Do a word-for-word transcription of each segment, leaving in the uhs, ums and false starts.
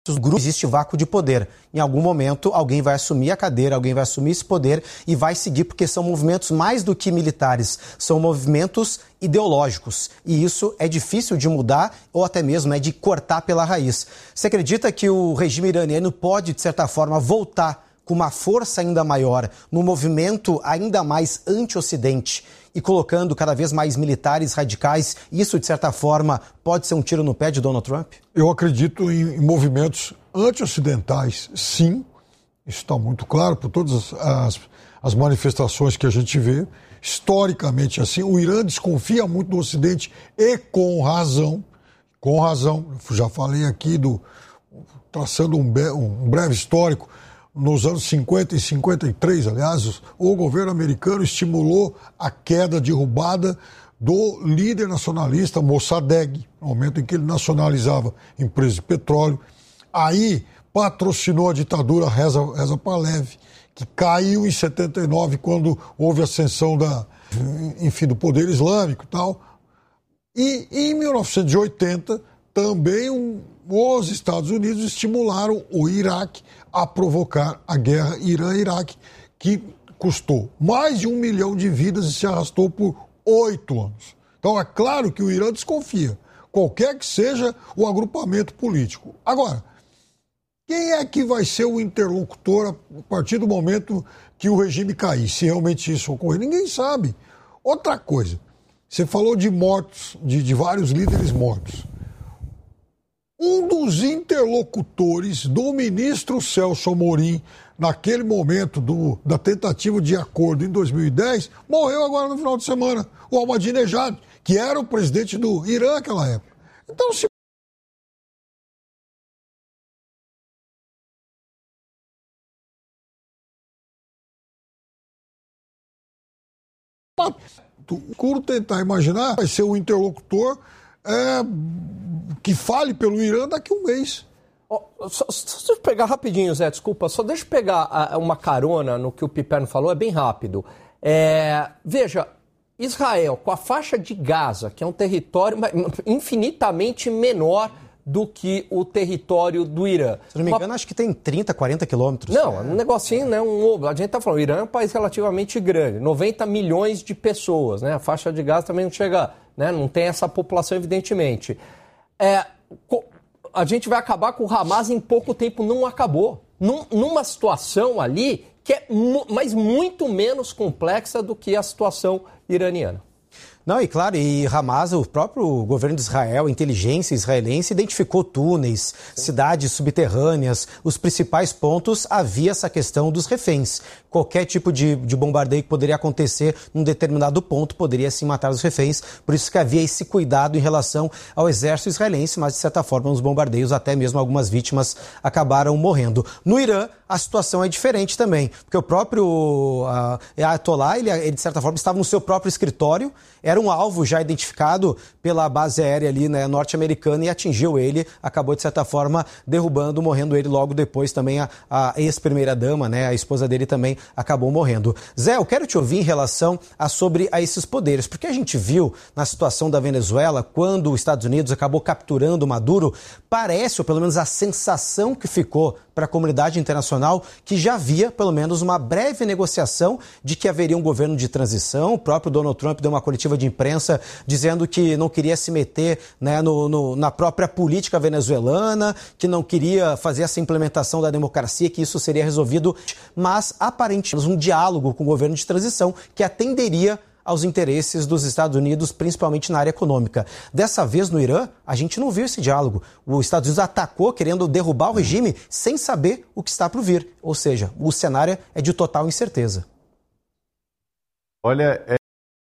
grupos existe vácuo de poder. Em algum momento, alguém vai assumir a cadeira, alguém vai assumir esse poder e vai seguir, porque são movimentos mais do que militares, são movimentos ideológicos. E isso é difícil de mudar ou até mesmo é de cortar pela raiz. Você acredita que o regime iraniano pode, de certa forma, voltar com uma força ainda maior, num movimento ainda mais anti-Ocidente e colocando cada vez mais militares radicais? Isso, de certa forma, pode ser um tiro no pé de Donald Trump? Eu acredito em, em movimentos anti-ocidentais, sim. Isso está muito claro por todas as, as manifestações que a gente vê. Historicamente, assim, o Irã desconfia muito do Ocidente e com razão. Com razão. Eu já falei aqui, do, traçando um, be, um breve histórico. Nos anos cinquenta e cinquenta e três, aliás, o governo americano estimulou a queda, a derrubada do líder nacionalista Mossadegh, no momento em que ele nacionalizava empresas de petróleo. Aí patrocinou a ditadura Reza, Reza Pahlavi, que caiu em setenta e nove, quando houve a ascensão da, enfim, do poder islâmico e tal. E em mil novecentos e oitenta, também um, os Estados Unidos estimularam o Iraque a provocar a guerra Irã-Iraque, que custou mais de um milhão de vidas e se arrastou por oito anos. Então é claro que o Irã desconfia, qualquer que seja o agrupamento político. Agora, quem é que vai ser o interlocutor a partir do momento que o regime cair, se realmente isso ocorrer? Ninguém sabe. Outra coisa, você falou de mortos, de, de vários líderes mortos. Um dos interlocutores do ministro Celso Amorim, naquele momento do, da tentativa de acordo em dois mil e dez, morreu agora no final de semana, o Ahmadinejad, que era o presidente do Irã naquela época. Então, se o tentar imaginar, vai ser o interlocutor é, que fale pelo Irã daqui a um mês. Oh, só, só deixa eu pegar rapidinho, Zé, desculpa, só deixa eu pegar a, uma carona no que o Piperno falou, é bem rápido. É, veja, Israel, com a faixa de Gaza, que é um território infinitamente menor do que o território do Irã. Se não me engano, uma... acho que tem trinta, quarenta quilômetros. Não, é um negocinho, né? Um, a gente está falando, o Irã é um país relativamente grande, noventa milhões de pessoas, né? A faixa de Gaza também não chega, né? Não tem essa população, evidentemente. É, a gente vai acabar com o Hamas em pouco tempo, não acabou. Num, numa situação ali que é mu- mas muito menos complexa do que a situação iraniana. Não, e claro, e Hamas, o próprio governo de Israel, a inteligência israelense, identificou túneis, cidades subterrâneas, os principais pontos, havia essa questão dos reféns. Qualquer tipo de, de bombardeio que poderia acontecer num determinado ponto poderia sim matar os reféns, por isso que havia esse cuidado em relação ao exército israelense, mas de certa forma os bombardeios, até mesmo algumas vítimas acabaram morrendo. No Irã, a situação é diferente também, porque o próprio uh, Ayatollah, ele, ele de certa forma estava no seu próprio escritório, era um alvo já identificado pela base aérea ali, né, norte-americana, e atingiu ele, acabou de certa forma derrubando, morrendo ele logo depois também a, a ex-primeira-dama, né, a esposa dele também acabou morrendo. Zé, eu quero te ouvir em relação a sobre a esses poderes, porque a gente viu na situação da Venezuela, quando os Estados Unidos acabou capturando Maduro, parece, ou pelo menos a sensação que ficou para a comunidade internacional, que já havia pelo menos uma breve negociação de que haveria um governo de transição. O próprio Donald Trump deu uma coletiva de imprensa dizendo que não queria se meter, né, no, no, na própria política venezuelana, que não queria fazer essa implementação da democracia, que isso seria resolvido, mas aparentemente um diálogo com o governo de transição que atenderia aos interesses dos Estados Unidos, principalmente na área econômica. Dessa vez, no Irã, a gente não viu esse diálogo. Os Estados Unidos atacou, querendo derrubar o regime, sem saber o que está por vir. Ou seja, o cenário é de total incerteza. Olha, é,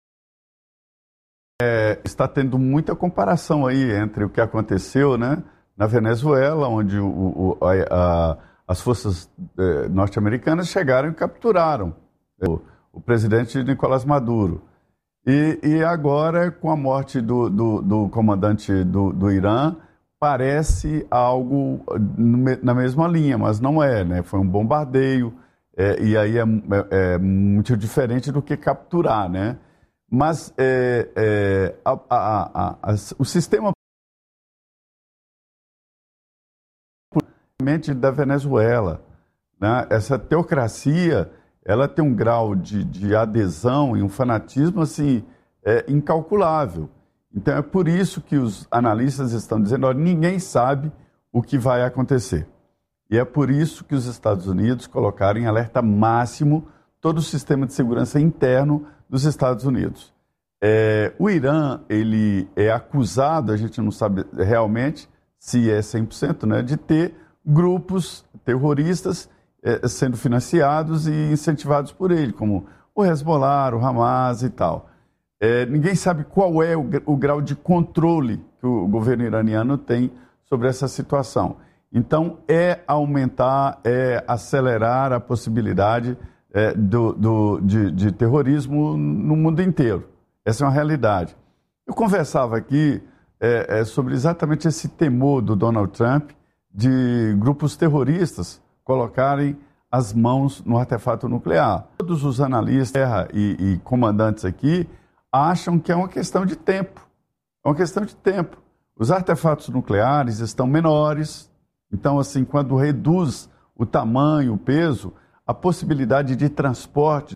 é, está tendo muita comparação aí entre o que aconteceu, né, na Venezuela, onde o, o, a, a, as forças é, norte-americanas chegaram e capturaram o, o presidente Nicolás Maduro. E, e agora, com a morte do, do, do comandante do, do Irã, parece algo na mesma linha, mas não é, né? Foi um bombardeio, é, e aí é, é, é muito diferente do que capturar, né? Mas é, é, a, a, a, a, o sistema Da Venezuela, né? Essa teocracia, ela tem um grau de, de adesão e um fanatismo assim, é, incalculável. Então é por isso que os analistas estão dizendo, olha, ninguém sabe o que vai acontecer. E é por isso que os Estados Unidos colocaram em alerta máximo todo o sistema de segurança interno dos Estados Unidos. É, o Irã, ele é acusado, a gente não sabe realmente se é cem por cento, né, de ter grupos terroristas eh, sendo financiados e incentivados por ele, como o Hezbollah, o Hamas e tal. Eh, ninguém sabe qual é o, o grau de controle que o governo iraniano tem sobre essa situação. Então, é aumentar, é acelerar a possibilidade eh, do, do, de, de terrorismo no mundo inteiro. Essa é uma realidade. Eu conversava aqui eh, eh, sobre exatamente esse temor do Donald Trump de grupos terroristas colocarem as mãos no artefato nuclear. Todos os analistas e, e comandantes aqui acham que é uma questão de tempo. É uma questão de tempo. Os artefatos nucleares estão menores, então, assim, quando reduz o tamanho, o peso, a possibilidade de transporte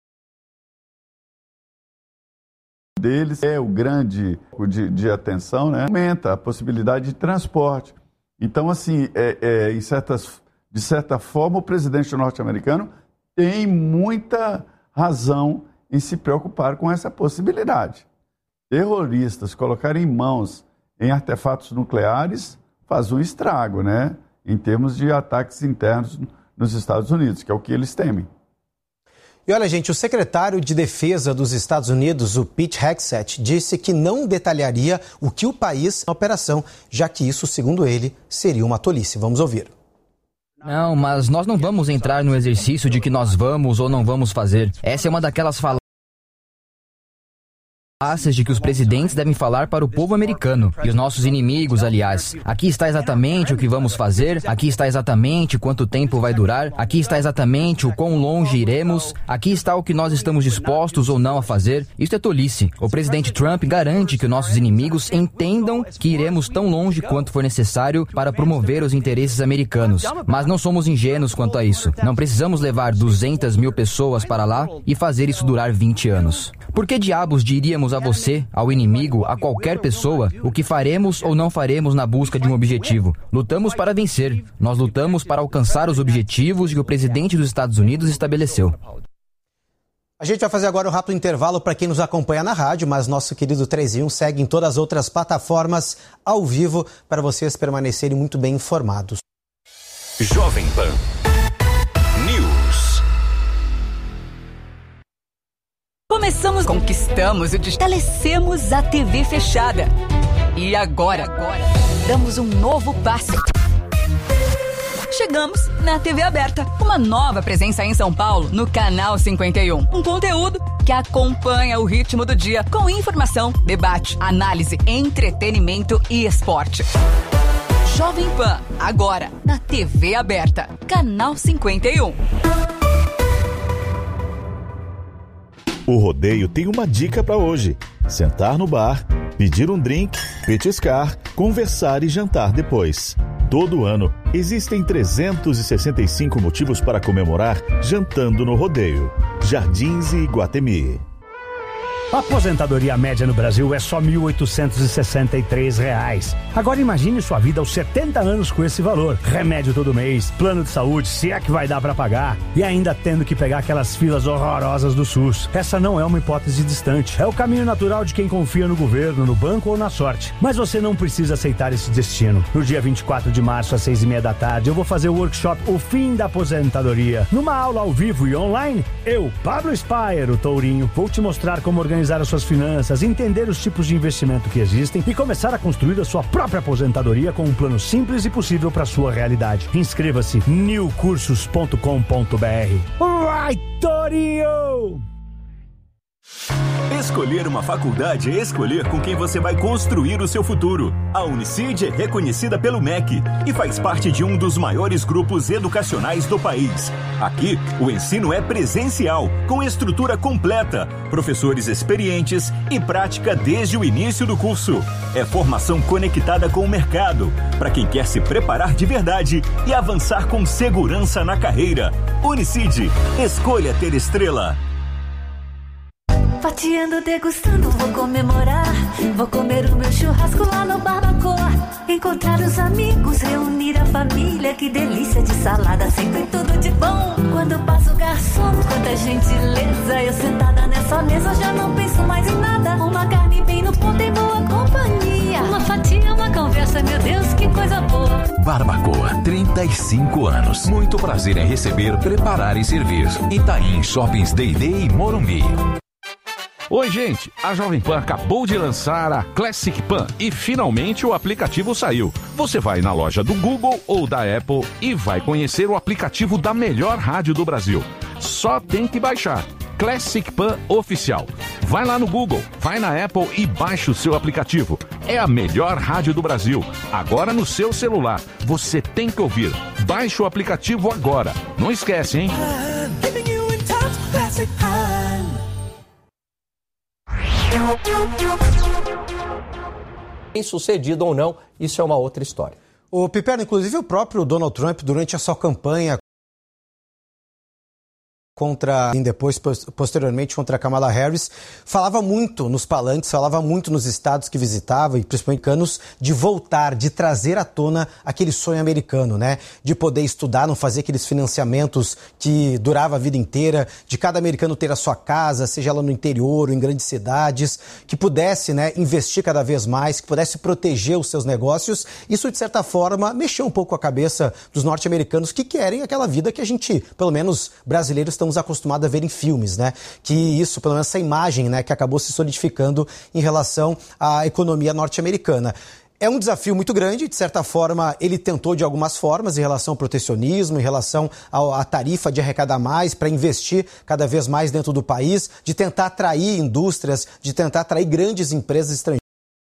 deles é o grande de, de atenção, né? Aumenta a possibilidade de transporte. Então, assim, é, é, em certas, de certa forma, o presidente norte-americano tem muita razão em se preocupar com essa possibilidade. Terroristas colocarem mãos em artefatos nucleares faz um estrago, né? Em termos de ataques internos nos Estados Unidos, que é o que eles temem. E olha, gente, o secretário de Defesa dos Estados Unidos, o Pete Hegseth, disse que não detalharia o que o país na operação, já que isso, segundo ele, seria uma tolice. Vamos ouvir. Não, mas nós não vamos entrar no exercício de que nós vamos ou não vamos fazer. Essa é uma daquelas falas de que os presidentes devem falar para o povo americano e os nossos inimigos, aliás. Aqui está exatamente o que vamos fazer, aqui está exatamente quanto tempo vai durar, aqui está exatamente o quão longe iremos, aqui está o que nós estamos dispostos ou não a fazer. Isso é tolice. O presidente Trump garante que nossos inimigos entendam que iremos tão longe quanto for necessário para promover os interesses americanos. Mas não somos ingênuos quanto a isso. Não precisamos levar duzentas mil pessoas para lá e fazer isso durar vinte anos. Por que diabos diríamos a você, ao inimigo, a qualquer pessoa, o que faremos ou não faremos na busca de um objetivo? Lutamos para vencer. Nós lutamos para alcançar os objetivos que o presidente dos Estados Unidos estabeleceu. A gente vai fazer agora um rápido intervalo para quem nos acompanha na rádio, mas nosso querido três em um segue em todas as outras plataformas ao vivo para vocês permanecerem muito bem informados. Jovem Pan News. Começamos, conquistamos e estabelecemos a T V fechada. E agora, agora, damos um novo passo. Chegamos na T V aberta. Uma nova presença em São Paulo, no Canal cinquenta e um. Um conteúdo que acompanha o ritmo do dia, com informação, debate, análise, entretenimento e esporte. Jovem Pan, agora, na T V aberta. Canal cinquenta e um. O Rodeio tem uma dica para hoje: sentar no bar, pedir um drink, petiscar, conversar e jantar depois. Todo ano, existem trezentos e sessenta e cinco motivos para comemorar jantando no Rodeio. Jardins e Iguatemi. A aposentadoria média no Brasil é só mil oitocentos e sessenta e três reais. Agora imagine sua vida aos setenta anos com esse valor. Remédio todo mês, plano de saúde, se é que vai dar pra pagar, e ainda tendo que pegar aquelas filas horrorosas do SUS. Essa não é uma hipótese distante. É o caminho natural de quem confia no governo, no banco ou na sorte. Mas você não precisa aceitar esse destino. No dia vinte e quatro de março, às seis e meia da tarde, eu vou fazer o workshop O Fim da Aposentadoria. Numa aula ao vivo e online, eu, Pablo Spire, o Tourinho, vou te mostrar como organizar as suas finanças, entender os tipos de investimento que existem e começar a construir a sua própria aposentadoria com um plano simples e possível para sua realidade. Inscreva-se new cursos ponto com ponto b r. Vai, Tourinho! Escolher uma faculdade é escolher com quem você vai construir o seu futuro. A Unicid é reconhecida pelo M E C e faz parte de um dos maiores grupos educacionais do país. Aqui, o ensino é presencial, com estrutura completa, professores experientes e prática desde o início do curso. É formação conectada com o mercado, para quem quer se preparar de verdade e avançar com segurança na carreira. Unicid, escolha ter estrela. Fatiando, degustando, vou comemorar. Vou comer o meu churrasco lá no Barbacoa. Encontrar os amigos, reunir a família. Que delícia de salada, sempre tudo de bom. Quando passa o garçom, quanta gentileza. Eu sentada nessa mesa já não penso mais em nada. Uma carne bem no ponto em boa companhia. Uma fatia, uma conversa, meu Deus, que coisa boa. Barbacoa, trinta e cinco anos. Muito prazer em receber, preparar e servir. Itaim Shoppings D e D e Morumbi. Oi, gente! A Jovem Pan acabou de lançar a Classic Pan e finalmente o aplicativo saiu. Você vai na loja do Google ou da Apple e vai conhecer o aplicativo da melhor rádio do Brasil. Só tem que baixar. Classic Pan Oficial. Vai lá no Google, vai na Apple e baixa o seu aplicativo. É a melhor rádio do Brasil. Agora no seu celular. Você tem que ouvir. Baixe o aplicativo agora. Não esquece, hein? Bem sucedido ou não, isso é uma outra história. O Piperno, inclusive o próprio Donald Trump, durante a sua campanha contra, e depois, posteriormente, contra a Kamala Harris, falava muito nos palanques, falava muito nos estados que visitava, e principalmente americanos, de voltar, de trazer à tona aquele sonho americano, né? De poder estudar, não fazer aqueles financiamentos que durava a vida inteira, de cada americano ter a sua casa, seja ela no interior ou em grandes cidades, que pudesse, né, investir cada vez mais, que pudesse proteger os seus negócios. Isso, de certa forma, mexeu um pouco a cabeça dos norte-americanos que querem aquela vida que a gente, pelo menos brasileiros, estamos acostumados a ver em filmes, né? Que isso, pelo menos essa imagem, né, que acabou se solidificando em relação à economia norte-americana. É um desafio muito grande, de certa forma ele tentou de algumas formas em relação ao protecionismo, em relação à tarifa de arrecadar mais para investir cada vez mais dentro do país, de tentar atrair indústrias, de tentar atrair grandes empresas estrangeiras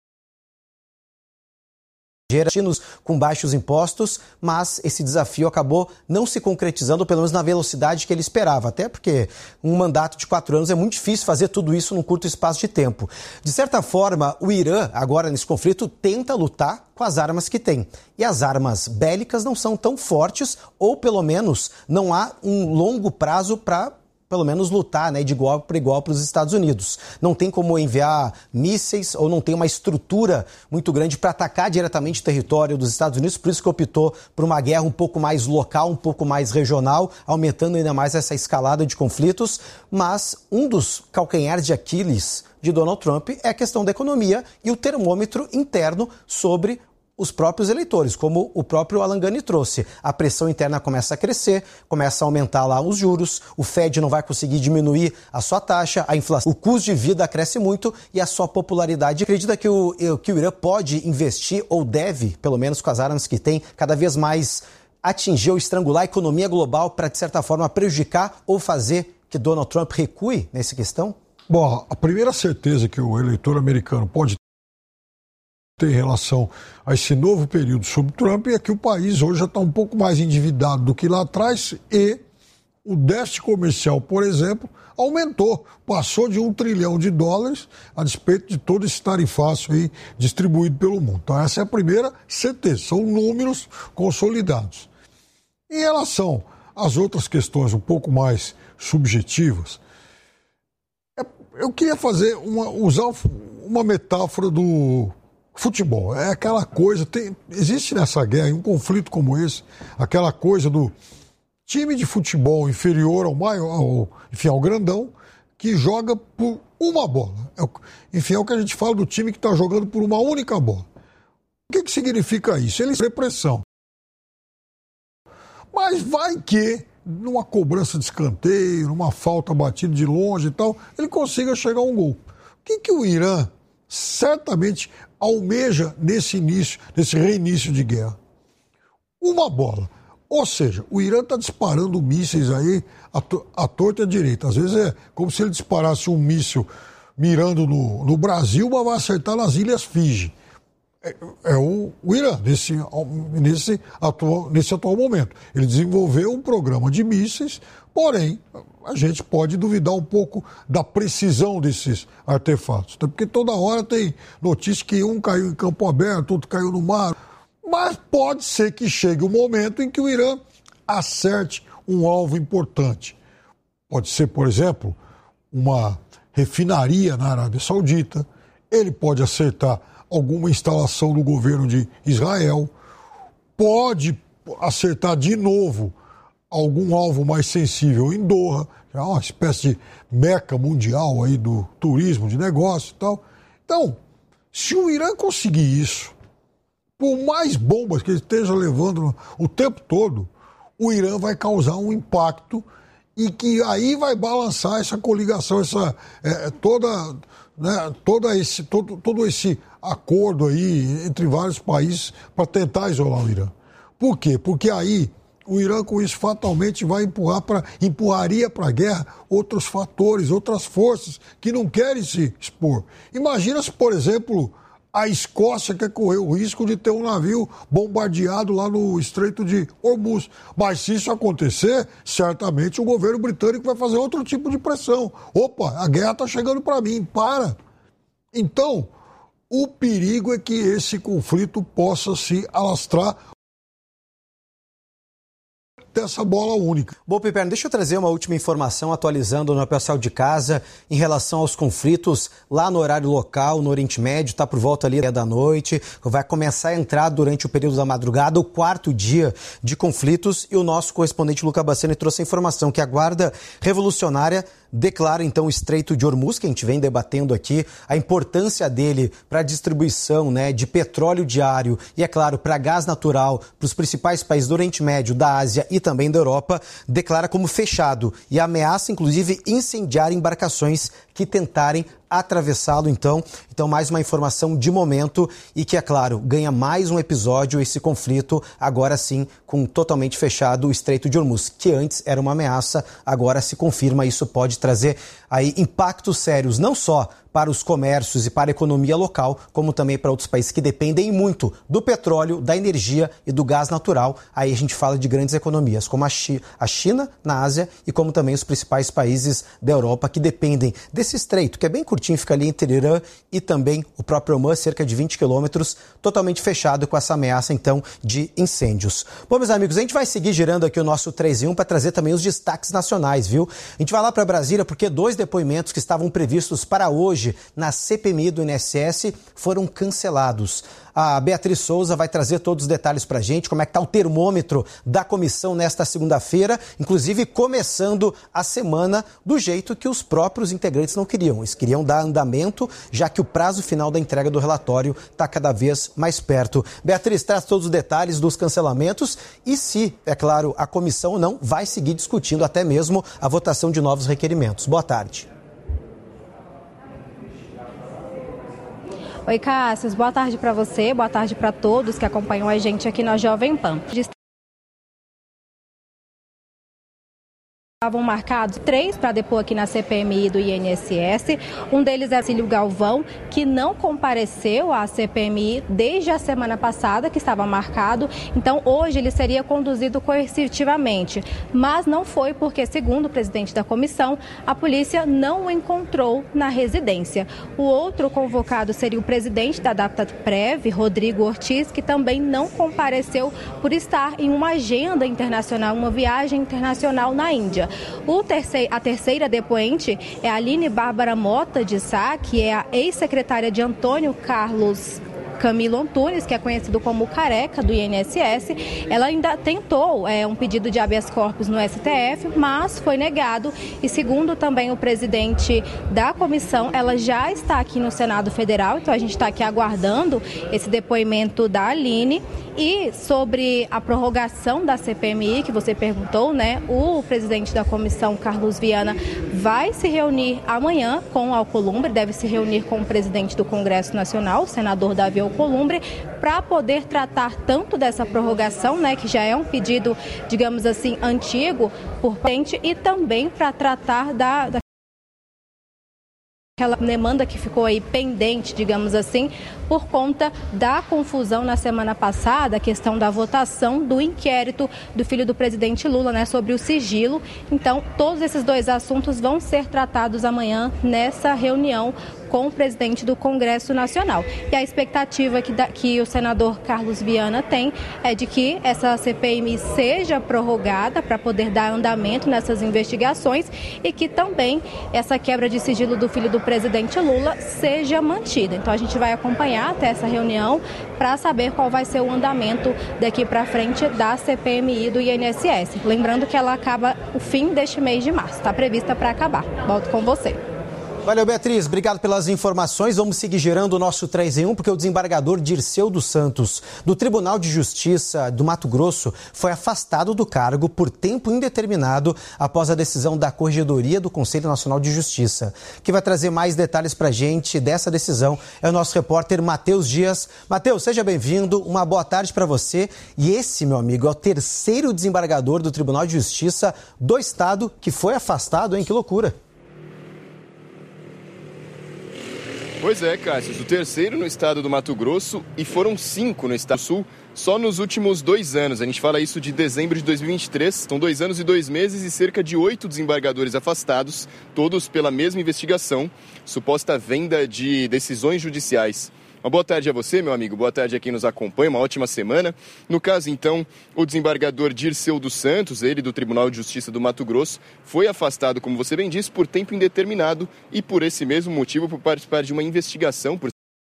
com baixos impostos, mas esse desafio acabou não se concretizando, pelo menos na velocidade que ele esperava, até porque um mandato de quatro anos é muito difícil fazer tudo isso num curto espaço de tempo. De certa forma, o Irã, agora nesse conflito, tenta lutar com as armas que tem. E as armas bélicas não são tão fortes, ou pelo menos não há um longo prazo para pelo menos lutar, né, de igual para igual para os Estados Unidos. Não tem como enviar mísseis ou não tem uma estrutura muito grande para atacar diretamente o território dos Estados Unidos, por isso que optou por uma guerra um pouco mais local, um pouco mais regional, aumentando ainda mais essa escalada de conflitos. Mas um dos calcanhares de Aquiles de Donald Trump é a questão da economia e o termômetro interno sobre os próprios eleitores, como o próprio Alan Gani trouxe. A pressão interna começa a crescer, começa a aumentar lá os juros, o Fed não vai conseguir diminuir a sua taxa, a inflação, o custo de vida cresce muito e a sua popularidade. Acredita que o, que o Irã pode investir, ou deve, pelo menos com as armas que tem, cada vez mais atingir ou estrangular a economia global para, de certa forma, prejudicar ou fazer que Donald Trump recue nessa questão? Bom, a primeira certeza que o eleitor americano pode ter em relação a esse novo período sob Trump é que o país hoje já está um pouco mais endividado do que lá atrás e o déficit comercial, por exemplo, aumentou, passou de um trilhão de dólares a despeito de todo esse tarifácio aí distribuído pelo mundo. Então essa é a primeira certeza, são números consolidados. Em relação às outras questões um pouco mais subjetivas, eu queria fazer uma, usar uma metáfora do futebol. É aquela coisa, tem, existe nessa guerra, em um conflito como esse, aquela coisa do time de futebol inferior ao maior, ao, enfim, ao grandão, que joga por uma bola. É, enfim, é o que a gente fala do time que está jogando por uma única bola. O que, que significa isso? Ele tem pressão. Mas vai que, numa cobrança de escanteio, numa falta batida de longe e tal, ele consiga chegar a um gol. O que, que o Irã certamente almeja nesse início, nesse reinício de guerra? Uma bola. Ou seja, o Irã está disparando mísseis aí à, to- à torta e à direita. Às vezes é como se ele disparasse um míssil mirando no, no Brasil, mas vai acertar nas Ilhas Fiji. É, é o, o Irã, nesse, nesse, atual, nesse atual momento. Ele desenvolveu um programa de mísseis, porém, a gente pode duvidar um pouco da precisão desses artefatos. Porque toda hora tem notícia que um caiu em campo aberto, outro caiu no mar. Mas pode ser que chegue o um momento em que o Irã acerte um alvo importante. Pode ser, por exemplo, uma refinaria na Arábia Saudita. Ele pode acertar alguma instalação do governo de Israel, pode acertar de novo algum alvo mais sensível em Doha, que é uma espécie de meca mundial aí do turismo, de negócio e tal. Então, se o Irã conseguir isso, por mais bombas que ele esteja levando o tempo todo, o Irã vai causar um impacto e que aí vai balançar essa coligação, essa, é, toda, né, toda esse, todo, todo esse acordo aí entre vários países para tentar isolar o Irã. Por quê? Porque aí o Irã com isso fatalmente vai empurrar para, empurraria para a guerra outros fatores, outras forças que não querem se expor. Imagina se, por exemplo, a Escócia quer correr o risco de ter um navio bombardeado lá no Estreito de Hormuz. Mas se isso acontecer, certamente o governo britânico vai fazer outro tipo de pressão. Opa, a guerra está chegando para mim, para. Então, o perigo é que esse conflito possa se alastrar dessa bola única. Bom, Piperno, deixa eu trazer uma última informação atualizando no pessoal de casa em relação aos conflitos lá no horário local, no Oriente Médio, está por volta ali da noite, vai começar a entrar durante o período da madrugada, o quarto dia de conflitos, e o nosso correspondente Luca Bassani trouxe a informação que a Guarda Revolucionária declara então o Estreito de Hormuz, que a gente vem debatendo aqui, a importância dele para a distribuição, né, de petróleo diário e, é claro, para gás natural para os principais países do Oriente Médio, da Ásia e também da Europa, declara como fechado e ameaça, inclusive, incendiar embarcações que tentarem atravessá-lo, então. Então, mais uma informação de momento e que, é claro, ganha mais um episódio esse conflito, agora sim, com totalmente fechado o Estreito de Hormuz, que antes era uma ameaça, agora se confirma. Isso pode trazer aí impactos sérios, não só para os comércios e para a economia local, como também para outros países que dependem muito do petróleo, da energia e do gás natural. Aí a gente fala de grandes economias, como a China na Ásia e como também os principais países da Europa que dependem desse estreito, que é bem curtinho, fica ali entre Irã e também o próprio Omã, cerca de vinte quilômetros, totalmente fechado com essa ameaça, então, de incêndios. Bom, meus amigos, a gente vai seguir girando aqui o nosso três em um para trazer também os destaques nacionais, viu? A gente vai lá para Brasília porque dois depoimentos que estavam previstos para hoje na C P M I do I N S S foram cancelados. A Beatriz Souza vai trazer todos os detalhes para a gente, como é que está o termômetro da comissão nesta segunda-feira, inclusive começando a semana do jeito que os próprios integrantes não queriam. Eles queriam dar andamento, já que o prazo final da entrega do relatório está cada vez mais perto. Beatriz, traz todos os detalhes dos cancelamentos e se, é claro, a comissão ou não vai seguir discutindo até mesmo a votação de novos requerimentos. Boa tarde. Oi, Cássio, boa tarde para você, boa tarde para todos que acompanham a gente aqui na Jovem Pan. Estavam marcados três para depor aqui na C P M I do I N S S. Um deles é Cílio Galvão, que não compareceu à C P M I desde a semana passada, que estava marcado. Então, hoje ele seria conduzido coercitivamente. Mas não foi porque, segundo o presidente da comissão, a polícia não o encontrou na residência. O outro convocado seria o presidente da Dataprev, Rodrigo Ortiz, que também não compareceu por estar em uma agenda internacional, uma viagem internacional na Índia. O terceiro, a terceira depoente é a Aline Bárbara Mota de Sá, que é a ex-secretária de Antônio Carlos Camilo Antunes, que é conhecido como Careca, do I N S S. Ela ainda tentou é, um pedido de habeas corpus no S T F, mas foi negado. E segundo também o presidente da comissão, ela já está aqui no Senado Federal, então a gente está aqui aguardando esse depoimento da Aline. E sobre a prorrogação da C P M I, que você perguntou, né? O presidente da comissão, Carlos Viana, vai se reunir amanhã com o Alcolumbre, deve se reunir com o presidente do Congresso Nacional, o senador Davi Alcolumbre, para poder tratar tanto dessa prorrogação, né? Que já é um pedido, digamos assim, antigo por parte, e também para tratar da, da Aquela demanda que ficou aí pendente, digamos assim, por conta da confusão na semana passada, a questão da votação do inquérito do filho do presidente Lula, né, sobre o sigilo. Então, todos esses dois assuntos vão ser tratados amanhã nessa reunião com o presidente do Congresso Nacional. E a expectativa que, da, que o senador Carlos Viana tem é de que essa C P M I seja prorrogada para poder dar andamento nessas investigações e que também essa quebra de sigilo do filho do presidente Lula seja mantida. Então a gente vai acompanhar até essa reunião para saber qual vai ser o andamento daqui para frente da C P M I do I N S S. Lembrando que ela acaba o fim deste mês de março, está prevista para acabar. Volto com você. Valeu, Beatriz. Obrigado pelas informações. Vamos seguir girando o nosso três em um, porque o desembargador Dirceu dos Santos, do Tribunal de Justiça do Mato Grosso, foi afastado do cargo por tempo indeterminado após a decisão da Corregedoria do Conselho Nacional de Justiça. Quem vai trazer mais detalhes para a gente dessa decisão é o nosso repórter Matheus Dias. Matheus, seja bem-vindo. Uma boa tarde para você. E esse, meu amigo, é o terceiro desembargador do Tribunal de Justiça do Estado que foi afastado, hein? Que loucura. Pois é, Cássio, o terceiro no estado do Mato Grosso e foram cinco no estado do Sul só nos últimos dois anos. A gente fala isso de dezembro de dois mil e vinte e três. São dois anos e dois meses e cerca de oito desembargadores afastados, todos pela mesma investigação, suposta venda de decisões judiciais. Uma boa tarde a você, meu amigo. Boa tarde a quem nos acompanha. Uma ótima semana. No caso, então, o desembargador Dirceu dos Santos, ele do Tribunal de Justiça do Mato Grosso, foi afastado, como você bem disse, por tempo indeterminado e por esse mesmo motivo, por participar de uma investigação, por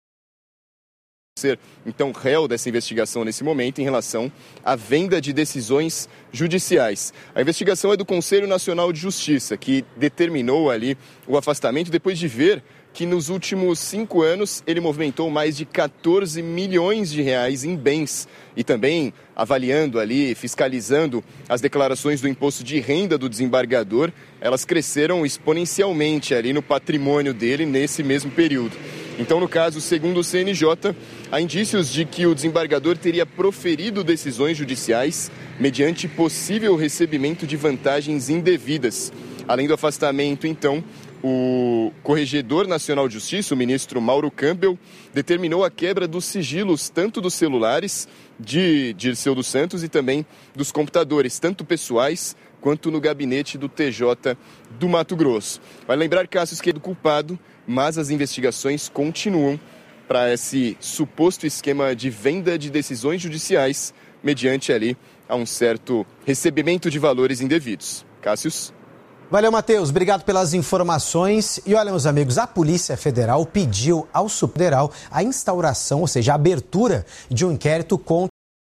ser, então, réu dessa investigação nesse momento em relação à venda de decisões judiciais. A investigação é do Conselho Nacional de Justiça, que determinou ali o afastamento depois de ver que nos últimos cinco anos ele movimentou mais de quatorze milhões de reais em bens e também avaliando ali, fiscalizando as declarações do imposto de renda do desembargador, elas cresceram exponencialmente ali no patrimônio dele nesse mesmo período. Então, no caso, segundo o C N J, há indícios de que o desembargador teria proferido decisões judiciais mediante possível recebimento de vantagens indevidas. Além do afastamento, então, o Corregedor Nacional de Justiça, o ministro Mauro Campbell, determinou a quebra dos sigilos tanto dos celulares de Dirceu dos Santos e também dos computadores, tanto pessoais quanto no gabinete do T J do Mato Grosso. Vai lembrar, Cássio, que é do culpado, mas as investigações continuam para esse suposto esquema de venda de decisões judiciais mediante ali a um certo recebimento de valores indevidos. Cássius? Valeu, Matheus. Obrigado pelas informações. E olha, meus amigos, a Polícia Federal pediu ao Federal a instauração, ou seja, a abertura de um inquérito contra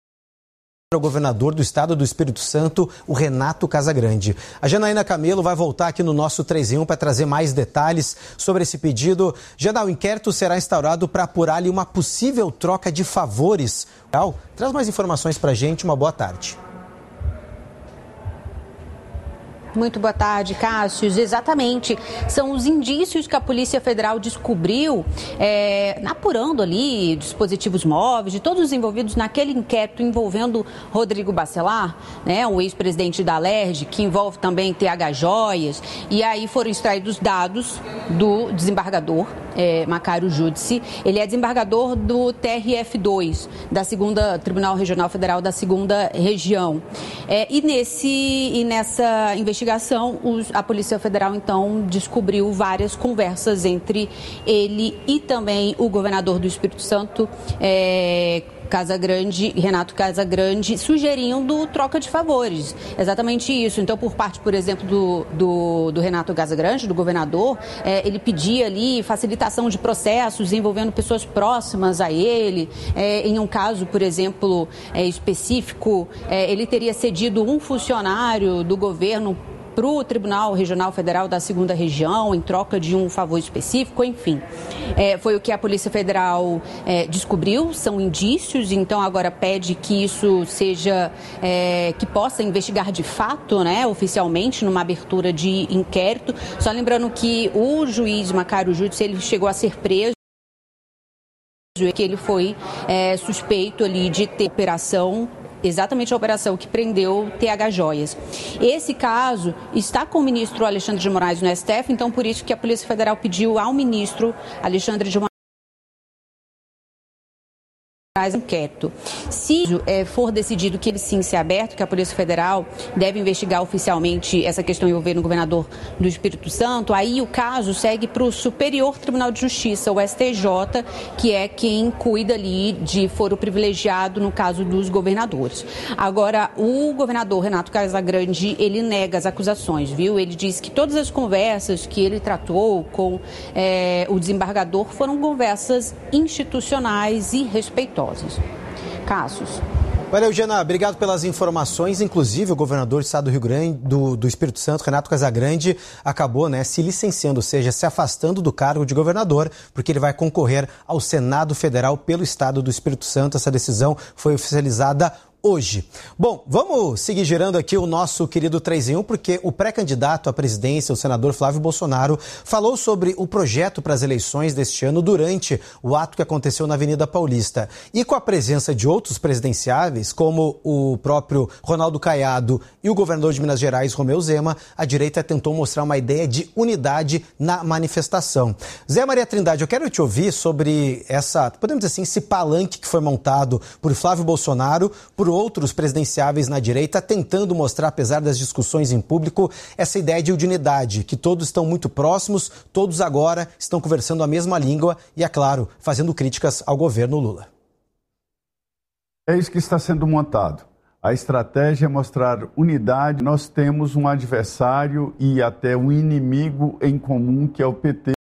o governador do estado do Espírito Santo, o Renato Casagrande. A Janaína Camelo vai voltar aqui no nosso três em um para trazer mais detalhes sobre esse pedido. Jana, o inquérito será instaurado para apurar ali uma possível troca de favores. Traz mais informações para a gente. Uma boa tarde. Muito boa tarde, Cássio. Exatamente, são os indícios que a Polícia Federal descobriu, é, apurando ali dispositivos móveis de todos os envolvidos naquele inquérito envolvendo Rodrigo Bacelar, né, o ex-presidente da Alerj, que envolve também T H Joias, e aí foram extraídos dados do desembargador é, Macário Júdice. Ele é desembargador do T R F dois, da segunda Tribunal Regional Federal da segunda Região. É, e, nesse, e nessa investigação, a Polícia Federal, então, descobriu várias conversas entre ele e também o governador do Espírito Santo, é, Casagrande, Renato Casagrande, sugerindo troca de favores. Exatamente isso. Então, por parte, por exemplo, do, do, do Renato Casagrande, do governador, é, ele pedia ali facilitação de processos envolvendo pessoas próximas a ele. É, em um caso, por exemplo, é, específico, é, ele teria cedido um funcionário do governo para o Tribunal Regional Federal da segunda Região, em troca de um favor específico, enfim. É, foi o que a Polícia Federal é, descobriu, são indícios, então agora pede que isso seja, é, que possa investigar de fato, né, oficialmente, numa abertura de inquérito. Só lembrando que o juiz Macário Júdice, ele chegou a ser preso, que ele foi é, suspeito ali de ter operação exatamente a operação que prendeu T H Joias. Esse caso está com o ministro Alexandre de Moraes no S T F, então por isso que a Polícia Federal pediu ao ministro Alexandre de Moraes inquérito. Se é, for decidido que ele sim ser aberto, que a Polícia Federal deve investigar oficialmente essa questão envolvendo o governador do Espírito Santo, aí o caso segue para o Superior Tribunal de Justiça, o S T J, que é quem cuida ali de foro privilegiado no caso dos governadores. Agora, o governador Renato Casagrande, ele nega as acusações, viu? Ele diz que todas as conversas que ele tratou com é, o desembargador foram conversas institucionais e respeitosas. Casos. Valeu, Jana. Obrigado pelas informações. Inclusive, o governador do estado do Rio Grande, do, do Espírito Santo, Renato Casagrande, acabou né, se licenciando, ou seja, se afastando do cargo de governador, porque ele vai concorrer ao Senado Federal pelo estado do Espírito Santo. Essa decisão foi oficializada hoje. Bom, vamos seguir girando aqui o nosso querido três em um, porque o pré-candidato à presidência, o senador Flávio Bolsonaro, falou sobre o projeto para as eleições deste ano durante o ato que aconteceu na Avenida Paulista. E com a presença de outros presidenciáveis, como o próprio Ronaldo Caiado e o governador de Minas Gerais, Romeu Zema, a direita tentou mostrar uma ideia de unidade na manifestação. Zé Maria Trindade, eu quero te ouvir sobre essa, podemos dizer assim, esse palanque que foi montado por Flávio Bolsonaro, por outros presidenciáveis na direita, tentando mostrar, apesar das discussões em público, essa ideia de unidade, que todos estão muito próximos, todos agora estão conversando a mesma língua e, é claro, fazendo críticas ao governo Lula. É isso que está sendo montado. A estratégia é mostrar unidade. Nós temos um adversário e até um inimigo em comum, que é o P T.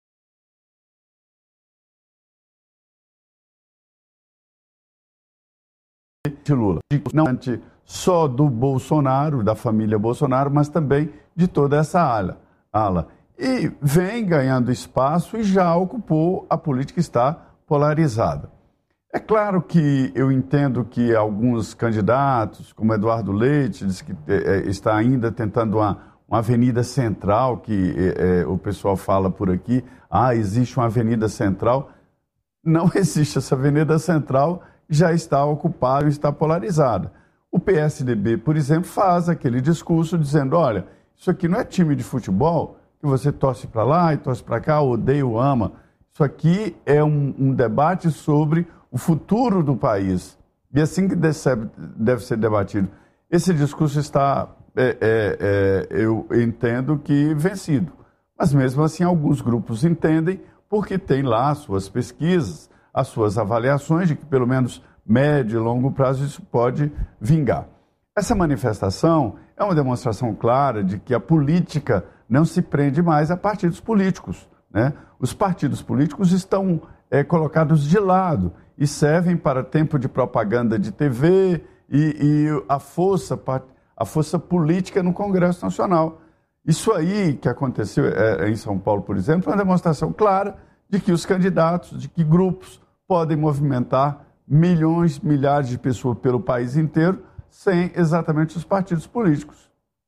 De Lula. Não só do Bolsonaro, da família Bolsonaro, mas também de toda essa ala. ala. E vem ganhando espaço e já ocupou, a política está polarizada. É claro que eu entendo que alguns candidatos, como Eduardo Leite, diz que é, está ainda tentando uma, uma avenida central, que é, o pessoal fala por aqui, ah, existe uma avenida central. Não existe essa avenida central, já está ocupada e está polarizada. O P S D B, por exemplo, faz aquele discurso dizendo, olha, isso aqui não é time de futebol, que você torce para lá e torce para cá, odeia ou ama. Isso aqui é um, um debate sobre o futuro do país. E assim que deve, deve ser debatido. Esse discurso está, é, é, é, eu entendo que vencido. Mas mesmo assim, alguns grupos entendem, porque tem lá as suas pesquisas, as suas avaliações de que, pelo menos, médio e longo prazo, isso pode vingar. Essa manifestação é uma demonstração clara de que a política não se prende mais a partidos políticos, né? Os partidos políticos estão é, colocados de lado e servem para tempo de propaganda de T V e, e a, força, a força política no Congresso Nacional. Isso aí que aconteceu é, em São Paulo, por exemplo, é uma demonstração clara de que os candidatos, de que grupos podem movimentar milhões, milhares de pessoas pelo país inteiro sem exatamente os partidos políticos.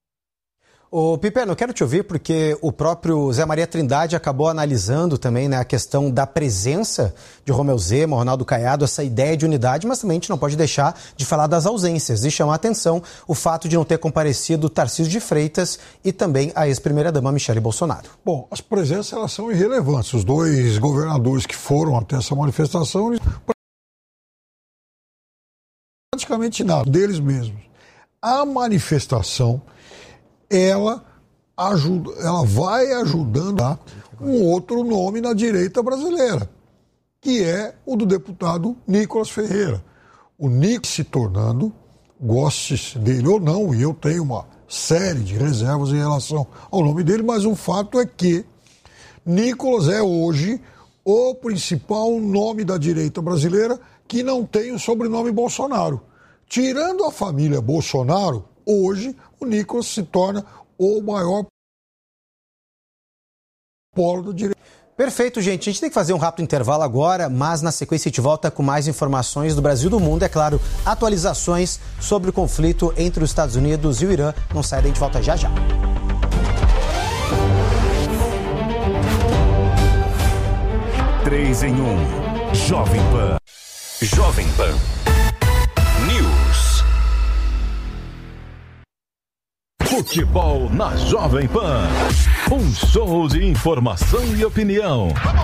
Ô, Pipeno, eu quero te ouvir porque o próprio Zé Maria Trindade acabou analisando também, né, a questão da presença de Romeu Zema, Ronaldo Caiado, essa ideia de unidade, mas também a gente não pode deixar de falar das ausências e chamar a atenção o fato de não ter comparecido Tarcísio de Freitas e também a ex-primeira-dama Michele Bolsonaro. Bom, as presenças elas são irrelevantes. Os dois governadores que foram até essa manifestação, eles... praticamente nada deles mesmos. A manifestação ela, ajuda, ela vai ajudando a um outro nome na direita brasileira, que é o do deputado Nicolas Ferreira. O Nicolas se tornando, goste dele ou não, e eu tenho uma série de reservas em relação ao nome dele, mas o fato é que Nicolas é hoje o principal nome da direita brasileira que não tem o sobrenome Bolsonaro. Tirando a família Bolsonaro, hoje o Nicolas se torna o maior polo do direito. Perfeito, gente. A gente tem que fazer um rápido intervalo agora, mas na sequência a gente volta com mais informações do Brasil e do mundo. É claro, atualizações sobre o conflito entre os Estados Unidos e o Irã. Não sai daí, a gente volta já já. três em um. Jovem Pan. Jovem Pan News. Futebol na Jovem Pan. Um show de informação e opinião.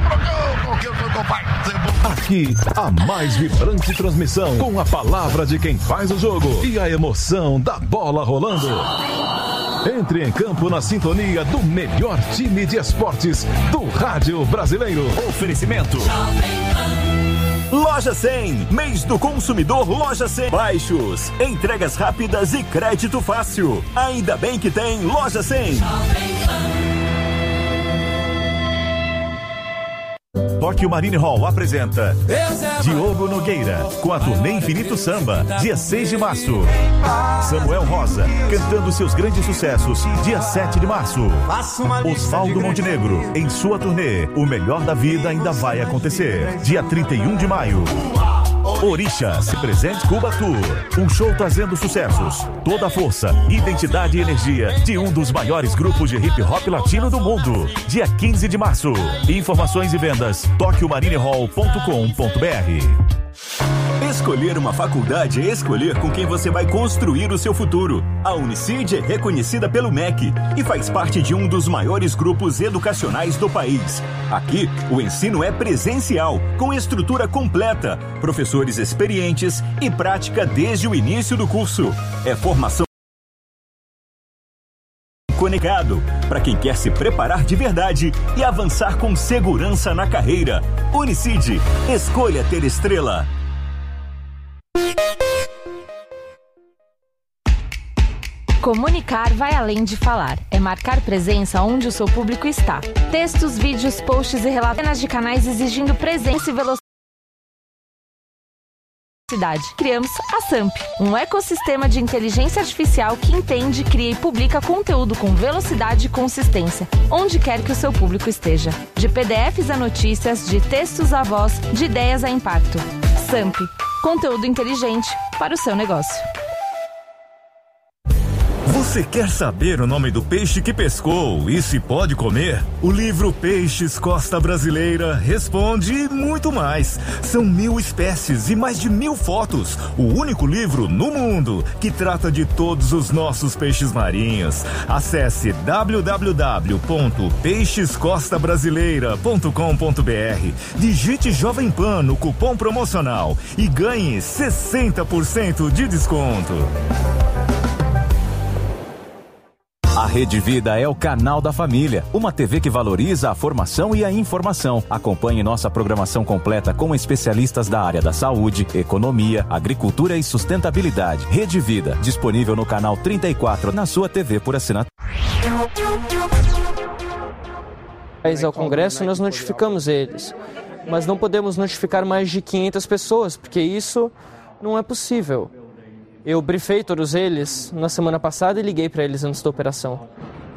Aqui, a mais vibrante transmissão, com a palavra de quem faz o jogo e a emoção da bola rolando. Entre em campo na sintonia do melhor time de esportes do rádio brasileiro. Oferecimento Loja cem, mês do consumidor Loja cem. Baixos, entregas rápidas e crédito fácil. Ainda bem que tem Loja cem. Tóquio Marine Hall apresenta Diogo Nogueira com a turnê Infinito Samba, dia seis de março. Samuel Rosa cantando seus grandes sucessos, dia sete de março. Osvaldo Montenegro em sua turnê O Melhor da Vida Ainda Vai Acontecer, dia trinta e um de maio. Orixás Presente Cuba Tour, um show trazendo sucessos, toda a força, identidade e energia de um dos maiores grupos de hip hop latino do mundo, dia quinze de março. Informações e vendas tóquio marine hall ponto com ponto b r. Escolher uma faculdade é escolher com quem você vai construir o seu futuro. A Unicid é reconhecida pelo M E C e faz parte de um dos maiores grupos educacionais do país. Aqui, o ensino é presencial, com estrutura completa, professores experientes e prática desde o início do curso. É formação conectado para quem quer se preparar de verdade e avançar com segurança na carreira. Unicid, escolha ter estrela. Comunicar vai além de falar. É marcar presença onde o seu público está. Textos, vídeos, posts e relatos de canais exigindo presença e velocidade. Criamos a Samp, um ecossistema de inteligência artificial que entende, cria e publica conteúdo com velocidade e consistência, onde quer que o seu público esteja. De P D Fs a notícias, de textos a voz, de ideias a impacto. Samp, conteúdo inteligente para o seu negócio. Você quer saber o nome do peixe que pescou e se pode comer? O livro Peixes Costa Brasileira responde e muito mais. São mil espécies e mais de mil fotos. O único livro no mundo que trata de todos os nossos peixes marinhos. Acesse w w w ponto peixes costa brasileira ponto com ponto b r. Digite Jovem Pan no cupom promocional e ganhe sessenta por cento de desconto. A Rede Vida é o canal da família, uma T V que valoriza a formação e a informação. Acompanhe nossa programação completa com especialistas da área da saúde, economia, agricultura e sustentabilidade. Rede Vida, disponível no canal trinta e quatro na sua T V por assinatura. Ao Congresso, nós notificamos eles, mas não podemos notificar mais de quinhentas pessoas, porque isso não é possível. Eu briefei todos eles na semana passada e liguei para eles antes da operação.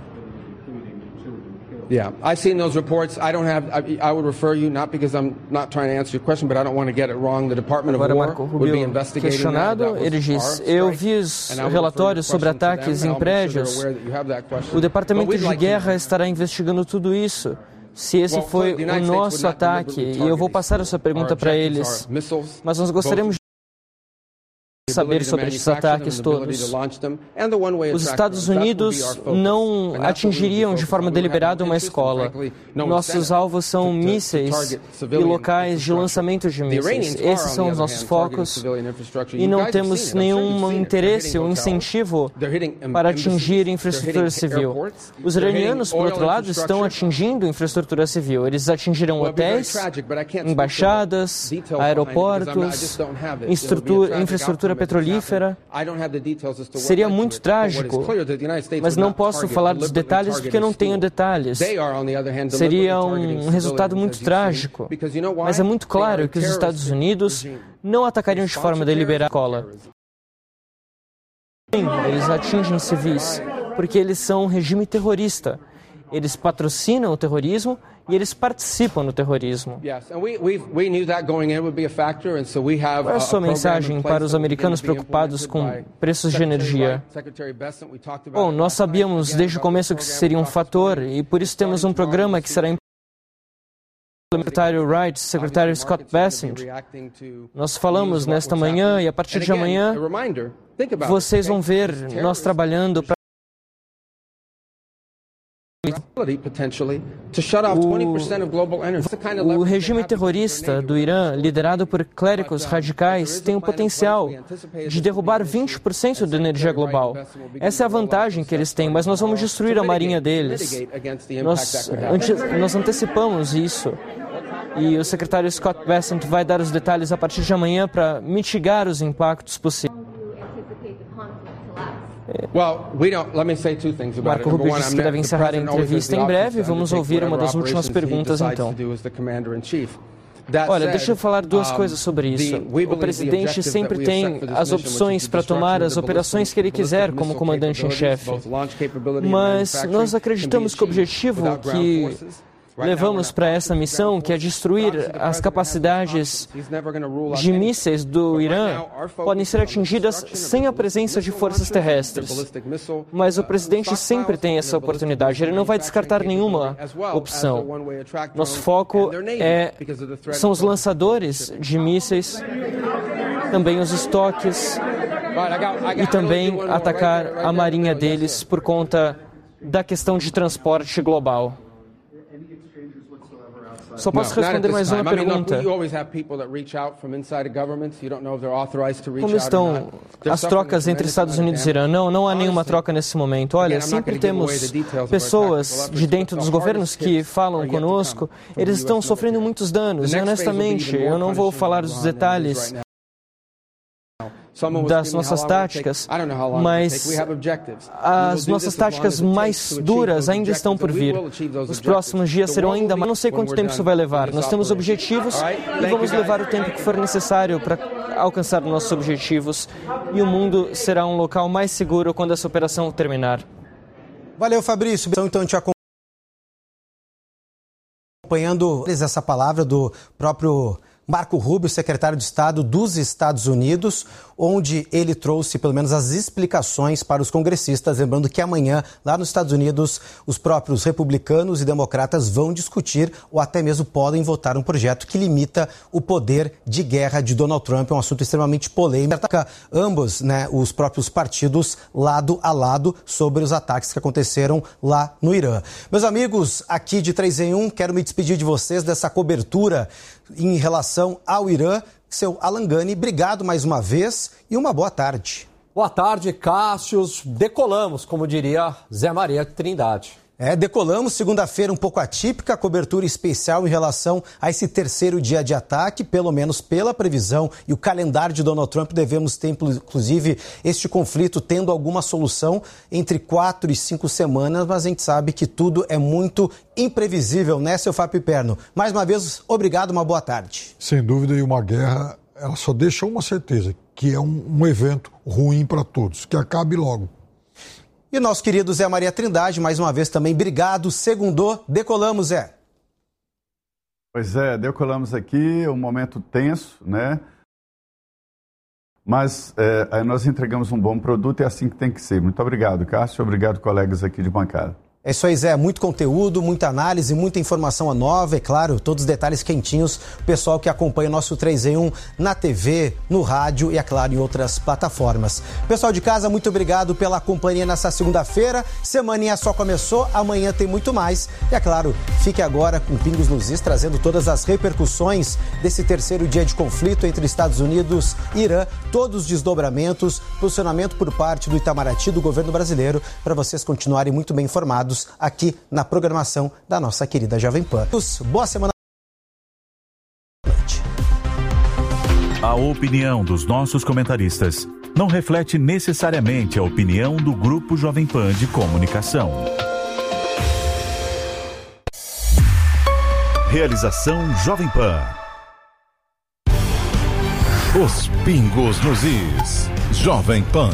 Yeah, I've seen those reports. I don't have. I, I would refer you not because I'm not trying to answer your question, but I don't want to get it wrong. The Department of Agora, War Marco would be Rubio, investigating questionado, that. ele diz: eu vi os relatórios sobre ataques em prédios. O Departamento de Guerra estará investigando tudo isso. Se esse foi o nosso ataque, e eu vou passar essa pergunta para eles, mas nós gostaríamos de saber sobre esses ataques todos. Os Estados Unidos não atingiriam de forma deliberada uma escola. Nossos alvos são mísseis e locais de lançamento de mísseis. Esses são os nossos focos e não temos nenhum interesse ou incentivo para atingir infraestrutura civil. Os iranianos, por outro lado, estão atingindo infraestrutura civil. Eles atingiram hotéis, embaixadas, aeroportos, infraestrutura petrolífera. Seria muito trágico, mas não posso falar dos detalhes porque não tenho detalhes. Seria um resultado muito trágico, mas é muito claro que os Estados Unidos não atacariam de forma deliberada a escola. Eles atingem civis, porque eles são um regime terrorista. Eles patrocinam o terrorismo e eles participam do terrorismo. Qual é a sua mensagem para os americanos preocupados com preços de energia? Bom, nós sabíamos desde o começo que isso seria um fator e por isso temos um programa que será pelo secretário Wright, secretário Scott Bessent. Nós falamos nesta manhã e a partir de amanhã vocês vão ver nós trabalhando para O, o regime terrorista do Irã, liderado por clérigos radicais, tem o potencial de derrubar vinte por cento da energia global. Essa é a vantagem que eles têm, mas nós vamos destruir a marinha deles. Nós, ante, nós antecipamos isso. E o secretário Scott Bessent vai dar os detalhes a partir de amanhã para mitigar os impactos possíveis. Marco Rubio disse que deve encerrar a entrevista em breve. Vamos ouvir uma das últimas perguntas, então. Olha, deixa eu falar duas coisas sobre isso. O presidente sempre tem as opções para tomar as operações que ele quiser como comandante em chefe. Mas nós acreditamos que o objetivo que levamos para essa missão, que é destruir as capacidades de mísseis do Irã, podem ser atingidas sem a presença de forças terrestres. Mas o presidente sempre tem essa oportunidade, ele não vai descartar nenhuma opção. Nosso foco é, são os lançadores de mísseis, também os estoques e também atacar a marinha deles por conta da questão de transporte global. Só posso responder mais uma pergunta. Como estão as trocas entre Estados Unidos e Irã? Não, não há nenhuma troca nesse momento. Olha, sempre temos pessoas de dentro dos governos que falam conosco. Eles estão sofrendo muitos danos. E, honestamente, eu não vou falar dos detalhes das nossas táticas, mas as nossas táticas mais duras ainda estão por vir. Os próximos dias serão ainda mais. Não sei quanto tempo isso vai levar. Nós temos objetivos e vamos levar o tempo que for necessário para alcançar nossos objetivos. E o mundo será um local mais seguro quando essa operação terminar. Valeu, Fabrício. Então, a gente acompanhando essa palavra do próprio Marco Rubio, secretário de Estado dos Estados Unidos, onde ele trouxe pelo menos as explicações para os congressistas. Lembrando que amanhã, lá nos Estados Unidos, os próprios republicanos e democratas vão discutir ou até mesmo podem votar um projeto que limita o poder de guerra de Donald Trump. É um assunto extremamente polêmico. Ambos, né, os próprios partidos, lado a lado, sobre os ataques que aconteceram lá no Irã. Meus amigos, aqui de três em um, quero me despedir de vocês dessa cobertura em relação ao Irã. Seu Alan Gani, obrigado mais uma vez e uma boa tarde. Boa tarde, Cássius. Decolamos, como diria Zé Maria Trindade. É, decolamos, segunda-feira um pouco atípica, cobertura especial em relação a esse terceiro dia de ataque, pelo menos pela previsão e o calendário de Donald Trump, devemos ter, inclusive, este conflito tendo alguma solução entre quatro e cinco semanas, mas a gente sabe que tudo é muito imprevisível, né, seu Fábio Perno? Mais uma vez, obrigado, uma boa tarde. Sem dúvida, e uma guerra, ela só deixa uma certeza, que é um, um evento ruim para todos, que acabe logo. E o nosso querido Zé Maria Trindade, mais uma vez também, obrigado. Segundou, decolamos, Zé. Pois é, decolamos aqui, um momento tenso, né? Mas é, nós entregamos um bom produto e é assim que tem que ser. Muito obrigado, Cássio. Obrigado, colegas aqui de bancada. É isso aí, Zé. Muito conteúdo, muita análise, muita informação nova, é claro, todos os detalhes quentinhos. O pessoal que acompanha o nosso três em um na T V, no rádio e, é claro, em outras plataformas. Pessoal de casa, muito obrigado pela companhia nessa segunda-feira. Semaninha só começou, amanhã tem muito mais. E, é claro, fique agora com Pingos nos Is, trazendo todas as repercussões desse terceiro dia de conflito entre Estados Unidos e Irã, todos os desdobramentos, posicionamento por parte do Itamaraty, do governo brasileiro, para vocês continuarem muito bem informados aqui na programação da nossa querida Jovem Pan. Boa semana. A opinião dos nossos comentaristas não reflete necessariamente a opinião do Grupo Jovem Pan de Comunicação. Realização Jovem Pan. Os Pingos nos Is. Jovem Pan.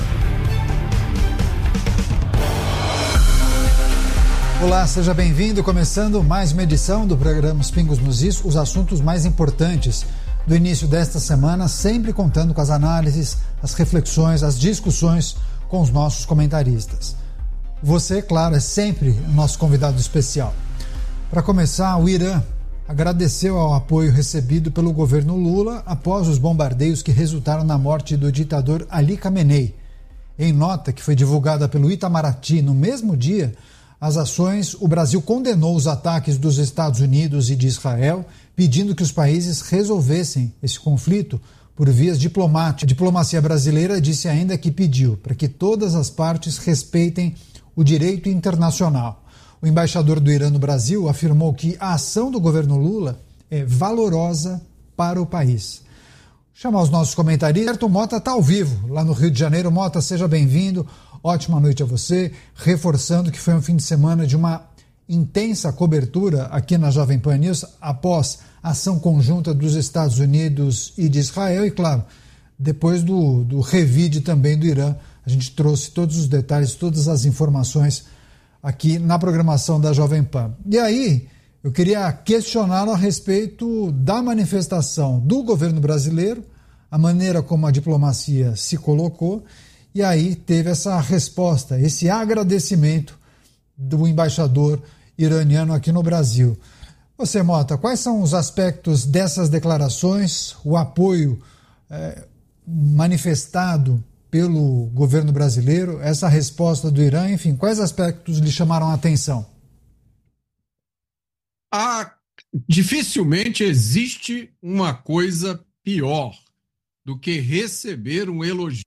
Olá, seja bem-vindo. Começando mais uma edição do programa Os Pingos nos Is, os assuntos mais importantes do início desta semana, sempre contando com as análises, as reflexões, as discussões com os nossos comentaristas. Você, claro, é sempre o nosso convidado especial. Para começar, o Irã agradeceu ao apoio recebido pelo governo Lula após os bombardeios que resultaram na morte do ditador Ali Khamenei. Em nota que foi divulgada pelo Itamaraty no mesmo dia, as ações, o Brasil condenou os ataques dos Estados Unidos e de Israel, pedindo que os países resolvessem esse conflito por vias diplomáticas. A diplomacia brasileira disse ainda que pediu para que todas as partes respeitem o direito internacional. O embaixador do Irã no Brasil afirmou que a ação do governo Lula é valorosa para o país. Vou chamar os nossos comentaristas. Roberto Mota está ao vivo, lá no Rio de Janeiro. Mota, seja bem-vindo. Ótima noite a você. Reforçando que foi um fim de semana de uma intensa cobertura aqui na Jovem Pan News, após a ação conjunta dos Estados Unidos e de Israel. E, claro, depois do, do revide também do Irã. A gente trouxe todos os detalhes, todas as informações aqui na programação da Jovem Pan. E aí, eu queria questioná-lo a respeito da manifestação do governo brasileiro, a maneira como a diplomacia se colocou, e aí teve essa resposta, esse agradecimento do embaixador iraniano aqui no Brasil. Você, Mota, quais são os aspectos dessas declarações, o apoio é, manifestado pelo governo brasileiro, essa resposta do Irã, enfim, quais aspectos lhe chamaram a atenção? Ah, dificilmente existe uma coisa pior do que receber um elogio.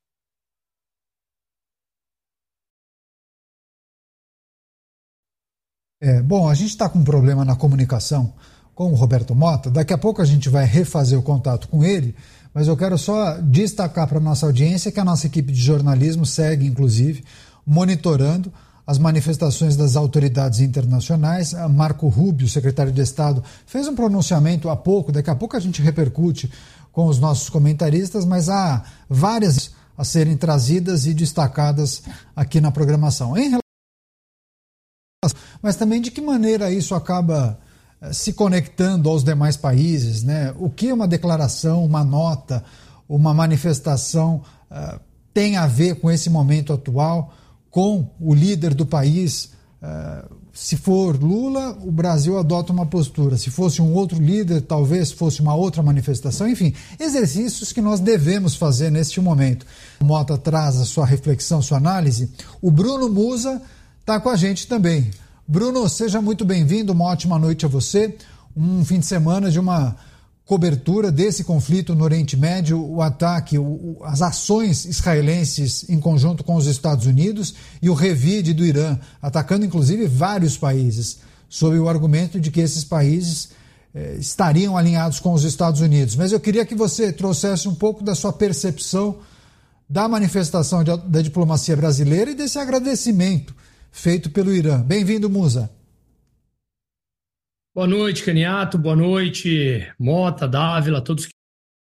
É, bom, a gente está com um problema na comunicação com o Roberto Mota. Daqui a pouco a gente vai refazer o contato com ele, mas eu quero só destacar para a nossa audiência que a nossa equipe de jornalismo segue, inclusive, monitorando as manifestações das autoridades internacionais. Marco Rubio, secretário de Estado, fez um pronunciamento há pouco, daqui a pouco a gente repercute com os nossos comentaristas, mas há várias a serem trazidas e destacadas aqui na programação. Em relação, mas também de que maneira isso acaba se conectando aos demais países, né? O que uma declaração, uma nota, uma manifestação uh, tem a ver com esse momento atual, com o líder do país? Uh, se for Lula, o Brasil adota uma postura. Se fosse um outro líder, talvez fosse uma outra manifestação. Enfim, exercícios que nós devemos fazer neste momento. O Mota traz a sua reflexão, sua análise. O Bruno Musa está com a gente também. Bruno, seja muito bem-vindo, uma ótima noite a você. Um fim de semana de uma cobertura desse conflito no Oriente Médio, o ataque, o, as ações israelenses em conjunto com os Estados Unidos e o revide do Irã, atacando inclusive vários países, sob o argumento de que esses países eh, estariam alinhados com os Estados Unidos. Mas eu queria que você trouxesse um pouco da sua percepção da manifestação de, da diplomacia brasileira e desse agradecimento feito pelo Irã. Bem-vindo, Musa. Boa noite, Caniato. Boa noite, Mota, Dávila, todos que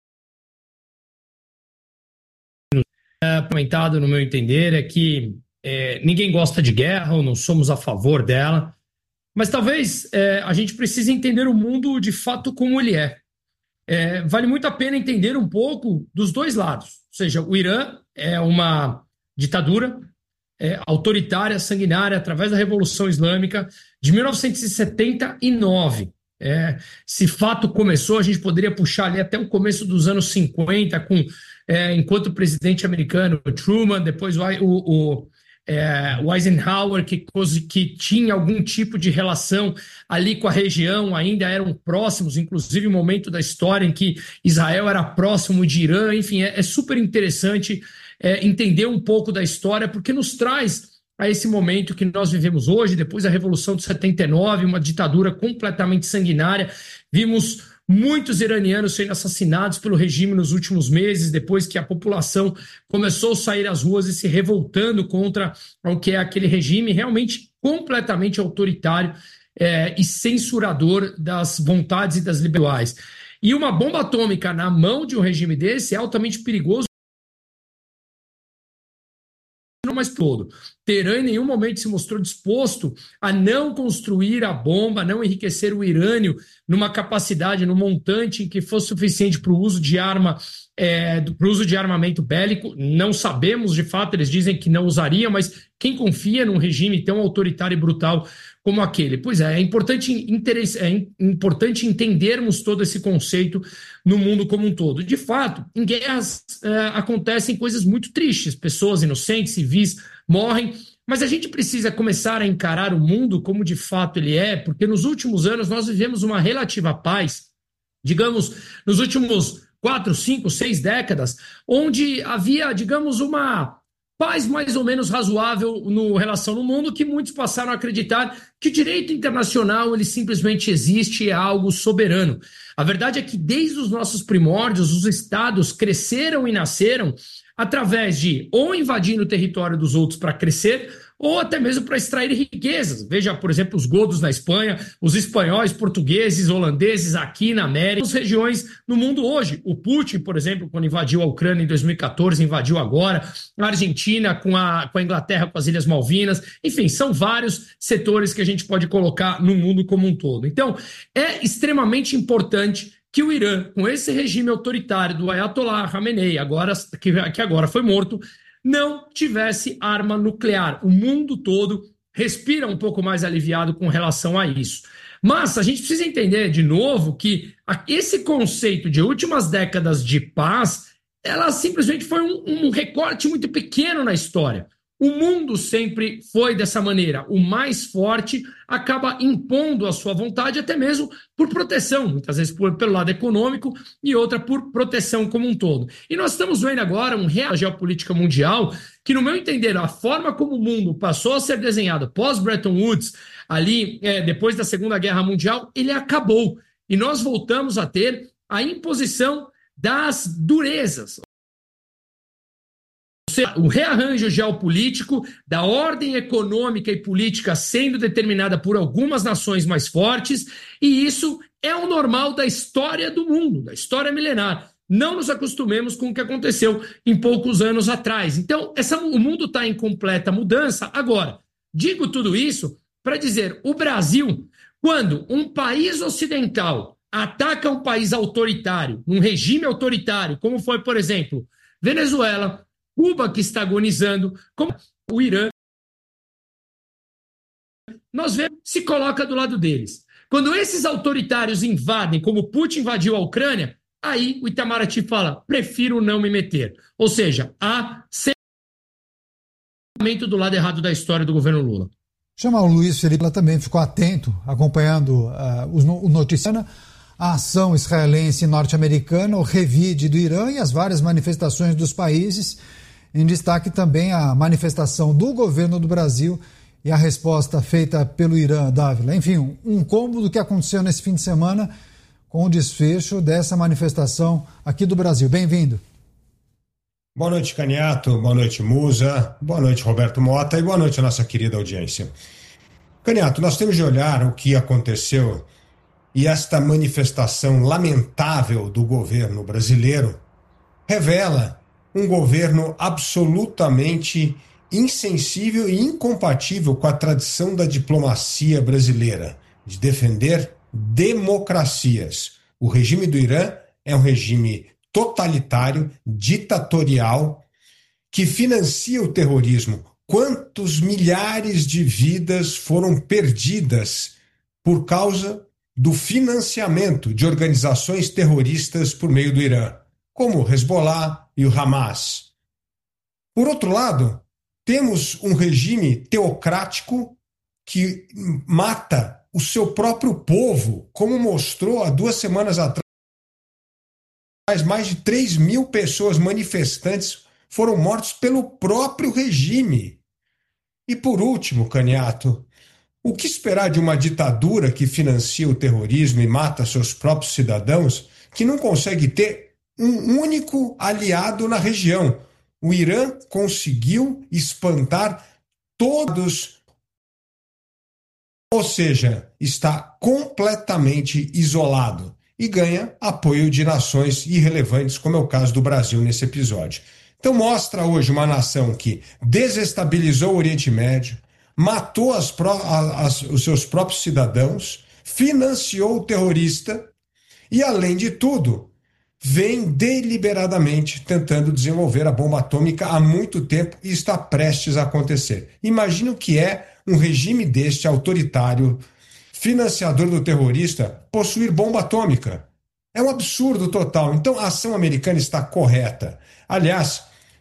é, comentado, no meu entender, é que é, ninguém gosta de guerra, ou não somos a favor dela, mas talvez é, a gente precise entender o mundo de fato como ele é. é. Vale muito a pena entender um pouco dos dois lados. Ou seja, o Irã é uma ditadura É, autoritária, sanguinária, através da Revolução Islâmica de mil novecentos e setenta e nove. É, esse fato começou, a gente poderia puxar ali até o começo dos anos cinquenta, com, é, enquanto o presidente americano Truman, depois o, o, é, o Eisenhower, que, que tinha algum tipo de relação ali com a região, ainda eram próximos, inclusive o momento da história em que Israel era próximo de Irã. Enfim, é, é super interessante É, entender um pouco da história, porque nos traz a esse momento que nós vivemos hoje, depois da Revolução de setenta e nove, uma ditadura completamente sanguinária. Vimos muitos iranianos sendo assassinados pelo regime nos últimos meses, depois que a população começou a sair às ruas e se revoltando contra o que é aquele regime realmente completamente autoritário é, e censurador das vontades e das liberdades. E uma bomba atômica na mão de um regime desse é altamente perigoso, mas todo. Teherã em nenhum momento se mostrou disposto a não construir a bomba, a não enriquecer o urânio numa capacidade, num montante em que fosse suficiente para o uso de arma, é, para o uso de armamento bélico. Não sabemos, de fato, eles dizem que não usariam, mas quem confia num regime tão autoritário e brutal como aquele? Pois é, é importante, é importante entendermos todo esse conceito no mundo como um todo. De fato, em guerras é, acontecem coisas muito tristes, pessoas inocentes, civis morrem. Mas a gente precisa começar a encarar o mundo como de fato ele é, porque nos últimos anos nós vivemos uma relativa paz, digamos, nos últimos quatro, cinco, seis décadas, onde havia, digamos, uma paz mais ou menos razoável no relação no mundo, que muitos passaram a acreditar que o direito internacional ele simplesmente existe e é algo soberano. A verdade é que desde os nossos primórdios, os estados cresceram e nasceram através de ou invadir o território dos outros para crescer, ou até mesmo para extrair riquezas. Veja, por exemplo, os godos na Espanha, os espanhóis, portugueses, holandeses aqui na América, as regiões no mundo hoje. O Putin, por exemplo, quando invadiu a Ucrânia em dois mil e quatorze, invadiu agora, a Argentina com a, com a Inglaterra, com as Ilhas Malvinas, enfim, são vários setores que a gente pode colocar no mundo como um todo. Então, é extremamente importante que o Irã, com esse regime autoritário do Ayatollah Khamenei, agora, que, que agora foi morto, não tivesse arma nuclear. O mundo todo respira um pouco mais aliviado com relação a isso. Mas a gente precisa entender, de novo, que esse conceito de últimas décadas de paz, ela simplesmente foi um, um recorte muito pequeno na história. O mundo sempre foi dessa maneira. O mais forte acaba impondo a sua vontade, até mesmo por proteção, muitas vezes por, pelo lado econômico e outra por proteção como um todo. E nós estamos vendo agora um real geopolítica mundial que, no meu entender, a forma como o mundo passou a ser desenhado pós-Bretton Woods, ali é, depois da Segunda Guerra Mundial, ele acabou. E nós voltamos a ter a imposição das durezas. O rearranjo geopolítico da ordem econômica e política sendo determinada por algumas nações mais fortes, e isso é o normal da história do mundo, da história milenar. Não nos acostumemos com o que aconteceu em poucos anos atrás. Então, essa, o mundo está em completa mudança. Agora, digo tudo isso para dizer, o Brasil, quando um país ocidental ataca um país autoritário, um regime autoritário, como foi, por exemplo, Venezuela, Cuba, que está agonizando, como o Irã, nós vemos, se coloca do lado deles. Quando esses autoritários invadem, como Putin invadiu a Ucrânia, aí o Itamaraty fala, prefiro não me meter. Ou seja, há sempre do lado errado da história do governo Lula. Chama o Luiz Felipe, ela também ficou atento, acompanhando uh, o noticiário, a ação israelense e norte-americana, o revide do Irã e as várias manifestações dos países. Em destaque também a manifestação do governo do Brasil e a resposta feita pelo Irã, Dávila. Enfim, um combo do que aconteceu nesse fim de semana com o desfecho dessa manifestação aqui do Brasil. Bem-vindo. Boa noite, Caniato. Boa noite, Musa. Boa noite, Roberto Mota. E boa noite, nossa querida audiência. Caniato, nós temos de olhar o que aconteceu e esta manifestação lamentável do governo brasileiro revela um governo absolutamente insensível e incompatível com a tradição da diplomacia brasileira, de defender democracias. O regime do Irã é um regime totalitário, ditatorial, que financia o terrorismo. Quantos milhares de vidas foram perdidas por causa do financiamento de organizações terroristas por meio do Irã, como o Hezbollah e o Hamas. Por outro lado, temos um regime teocrático que mata o seu próprio povo, como mostrou há duas semanas atrás, mais de três mil pessoas manifestantes foram mortos pelo próprio regime. E por último, Caniato, o que esperar de uma ditadura que financia o terrorismo e mata seus próprios cidadãos, que não consegue ter um único aliado na região? O Irã conseguiu espantar todos, ou seja, está completamente isolado e ganha apoio de nações irrelevantes, como é o caso do Brasil nesse episódio. Então mostra hoje uma nação que desestabilizou o Oriente Médio, matou as pró- as, os seus próprios cidadãos, financiou o terrorista e, além de tudo, vem deliberadamente tentando desenvolver a bomba atômica há muito tempo e está prestes a acontecer. Imagina o que é um regime deste autoritário, financiador do terrorista, possuir bomba atômica. É um absurdo total. Então a ação americana está correta. Aliás,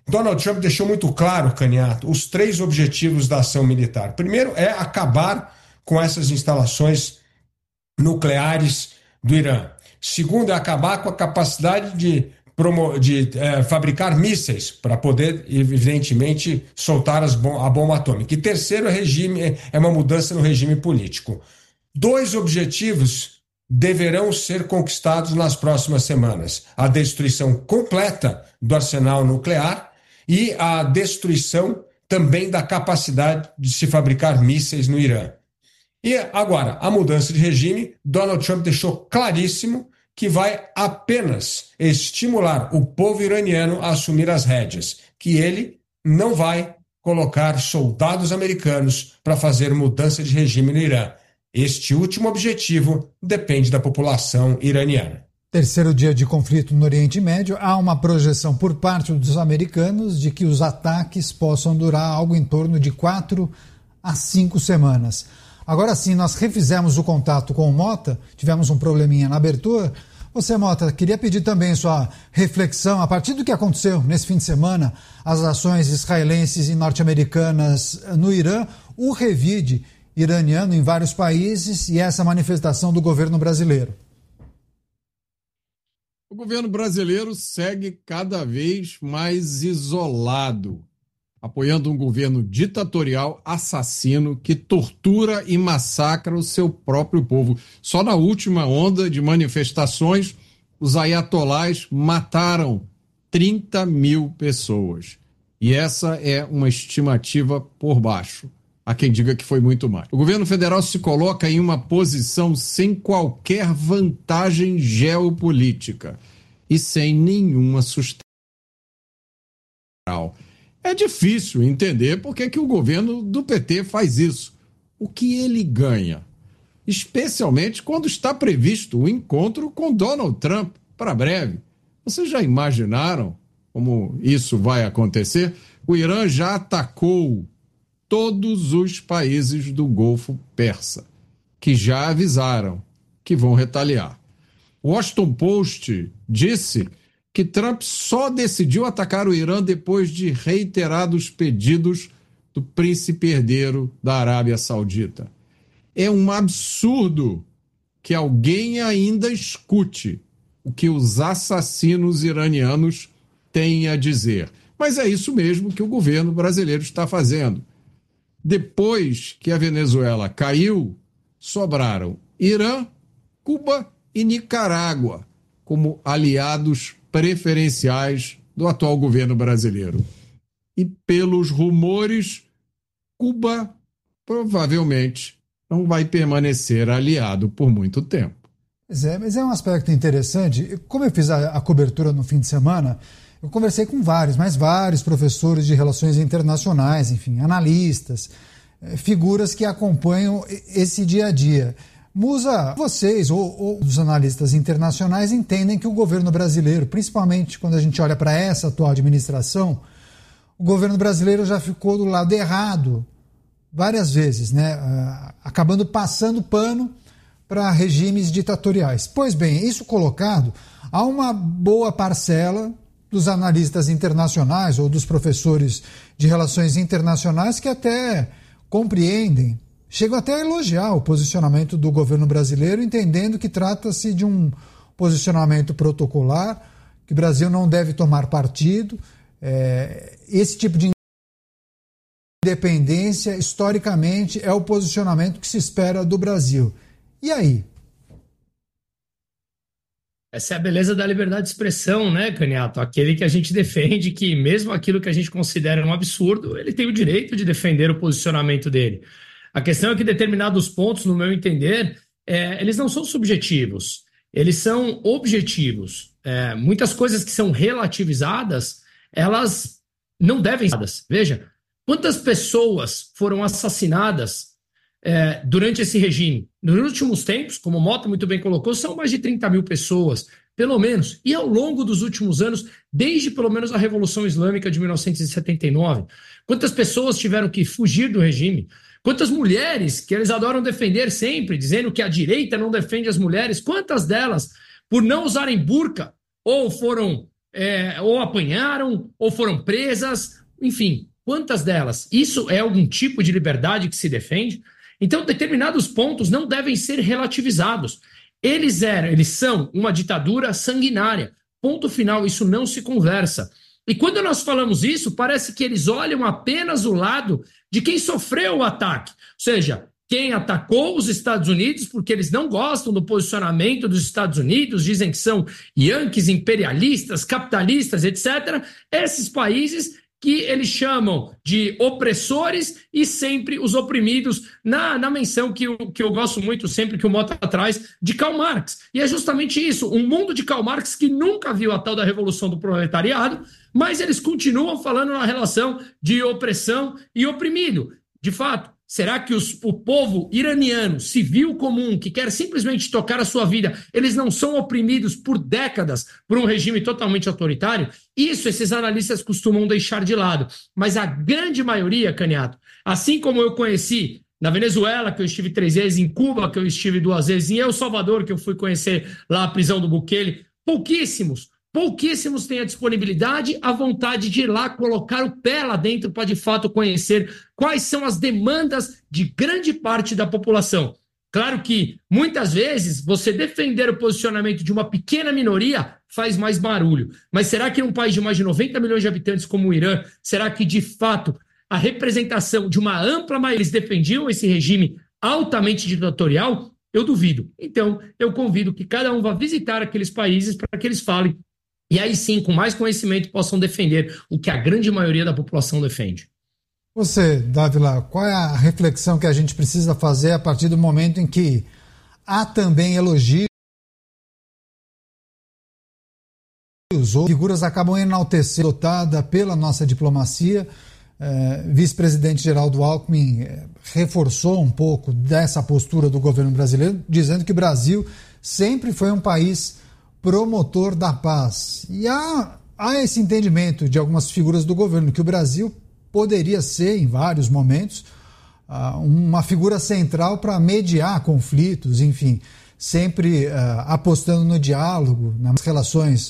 Donald Trump deixou muito claro, Caniato, os três objetivos da ação militar. Primeiro é acabar com essas instalações nucleares do Irã. Segundo é acabar com a capacidade de, promo- de é, fabricar mísseis para poder, evidentemente, soltar as bom- a bomba atômica. E terceiro é, regime, é uma mudança no regime político. Dois objetivos deverão ser conquistados nas próximas semanas: a destruição completa do arsenal nuclear e a destruição também da capacidade de se fabricar mísseis no Irã. E agora, a mudança de regime, Donald Trump deixou claríssimo que vai apenas estimular o povo iraniano a assumir as rédeas, que ele não vai colocar soldados americanos para fazer mudança de regime no Irã. Este último objetivo depende da população iraniana. Terceiro dia de conflito no Oriente Médio, há uma projeção por parte dos americanos de que os ataques possam durar algo em torno de quatro a cinco semanas. Agora sim, nós refizemos o contato com o Mota, tivemos um probleminha na abertura. Você, Mota, queria pedir também sua reflexão a partir do que aconteceu nesse fim de semana, as ações israelenses e norte-americanas no Irã, o revide iraniano em vários países e essa manifestação do governo brasileiro. O governo brasileiro segue cada vez mais isolado, apoiando um governo ditatorial assassino que tortura e massacra o seu próprio povo. Só na última onda de manifestações, os ayatolás mataram trinta mil pessoas. E essa é uma estimativa por baixo. Há quem diga que foi muito mais. O governo federal se coloca em uma posição sem qualquer vantagem geopolítica e sem nenhuma sustentação. É difícil entender por que que o governo do P T faz isso. O que ele ganha? Especialmente quando está previsto o encontro com Donald Trump para breve. Vocês já imaginaram como isso vai acontecer? O Irã já atacou todos os países do Golfo Persa, que já avisaram que vão retaliar. O Washington Post disse que Trump só decidiu atacar o Irã depois de reiterados pedidos do príncipe herdeiro da Arábia Saudita. É um absurdo que alguém ainda escute o que os assassinos iranianos têm a dizer. Mas é isso mesmo que o governo brasileiro está fazendo. Depois que a Venezuela caiu, sobraram Irã, Cuba e Nicarágua como aliados preferenciais do atual governo brasileiro. E pelos rumores, Cuba provavelmente não vai permanecer aliado por muito tempo. Pois é, mas é um aspecto interessante. Como eu fiz a, a cobertura no fim de semana, eu conversei com vários, mas vários professores de relações internacionais, enfim, analistas, figuras que acompanham esse dia a dia. Musa, vocês ou, ou os analistas internacionais entendem que o governo brasileiro, principalmente quando a gente olha para essa atual administração, o governo brasileiro já ficou do lado errado várias vezes, né? Acabando passando pano para regimes ditatoriais. Pois bem, isso colocado, há uma boa parcela dos analistas internacionais ou dos professores de relações internacionais que até compreendem, chegam até a elogiar o posicionamento do governo brasileiro, entendendo que trata-se de um posicionamento protocolar, que o Brasil não deve tomar partido. É, esse tipo de independência, historicamente, é o posicionamento que se espera do Brasil. E aí? Essa é a beleza da liberdade de expressão, né, Caniato? Aquele que a gente defende que, mesmo aquilo que a gente considera um absurdo, ele tem o direito de defender o posicionamento dele. A questão é que determinados pontos, no meu entender, é, eles não são subjetivos, eles são objetivos. É, muitas coisas que são relativizadas, elas não devem ser. Veja, quantas pessoas foram assassinadas é, durante esse regime? Nos últimos tempos, como o Mota muito bem colocou, são mais de trinta mil pessoas, pelo menos. E ao longo dos últimos anos, desde pelo menos a Revolução Islâmica de mil novecentos e setenta e nove, quantas pessoas tiveram que fugir do regime? Quantas mulheres, que eles adoram defender sempre, dizendo que a direita não defende as mulheres, quantas delas, por não usarem burca, ou foram é, ou apanharam, ou foram presas, enfim, quantas delas? Isso é algum tipo de liberdade que se defende? Então, determinados pontos não devem ser relativizados. Eles eram, eles são uma ditadura sanguinária. Ponto final, isso não se conversa. E quando nós falamos isso, parece que eles olham apenas o lado de quem sofreu o ataque. Ou seja, quem atacou os Estados Unidos, porque eles não gostam do posicionamento dos Estados Unidos, dizem que são yankees, imperialistas, capitalistas, etcétera. Esses países que eles chamam de opressores e sempre os oprimidos, na, na menção que eu, que eu gosto muito sempre, que o Mota traz, de Karl Marx. E é justamente isso, um mundo de Karl Marx que nunca viu a tal da revolução do proletariado, mas eles continuam falando na relação de opressão e oprimido. De fato, será que os, o povo iraniano, civil comum, que quer simplesmente tocar a sua vida, eles não são oprimidos por décadas por um regime totalmente autoritário? Isso esses analistas costumam deixar de lado. Mas a grande maioria, Caniato, assim como eu conheci na Venezuela, que eu estive três vezes, em Cuba, que eu estive duas vezes, em El Salvador, que eu fui conhecer lá a prisão do Bukele, pouquíssimos, Pouquíssimos têm a disponibilidade, a vontade de ir lá, colocar o pé lá dentro para, de fato, conhecer quais são as demandas de grande parte da população. Claro que, muitas vezes, você defender o posicionamento de uma pequena minoria faz mais barulho. Mas será que em um país de mais de noventa milhões de habitantes como o Irã, será que, de fato, a representação de uma ampla maioria, eles defendiam esse regime altamente ditatorial? Eu duvido. Então, eu convido que cada um vá visitar aqueles países para que eles falem e aí sim, com mais conhecimento, possam defender o que a grande maioria da população defende. Você, Dávila, qual é a reflexão que a gente precisa fazer a partir do momento em que há também elogios ou figuras acabam enaltecendo, dotada pela nossa diplomacia? É, vice-presidente Geraldo Alckmin é, reforçou um pouco dessa postura do governo brasileiro, dizendo que o Brasil sempre foi um país promotor da paz. E há, há esse entendimento de algumas figuras do governo que o Brasil poderia ser, em vários momentos, uma figura central para mediar conflitos, enfim, sempre uh, apostando no diálogo, nas relações.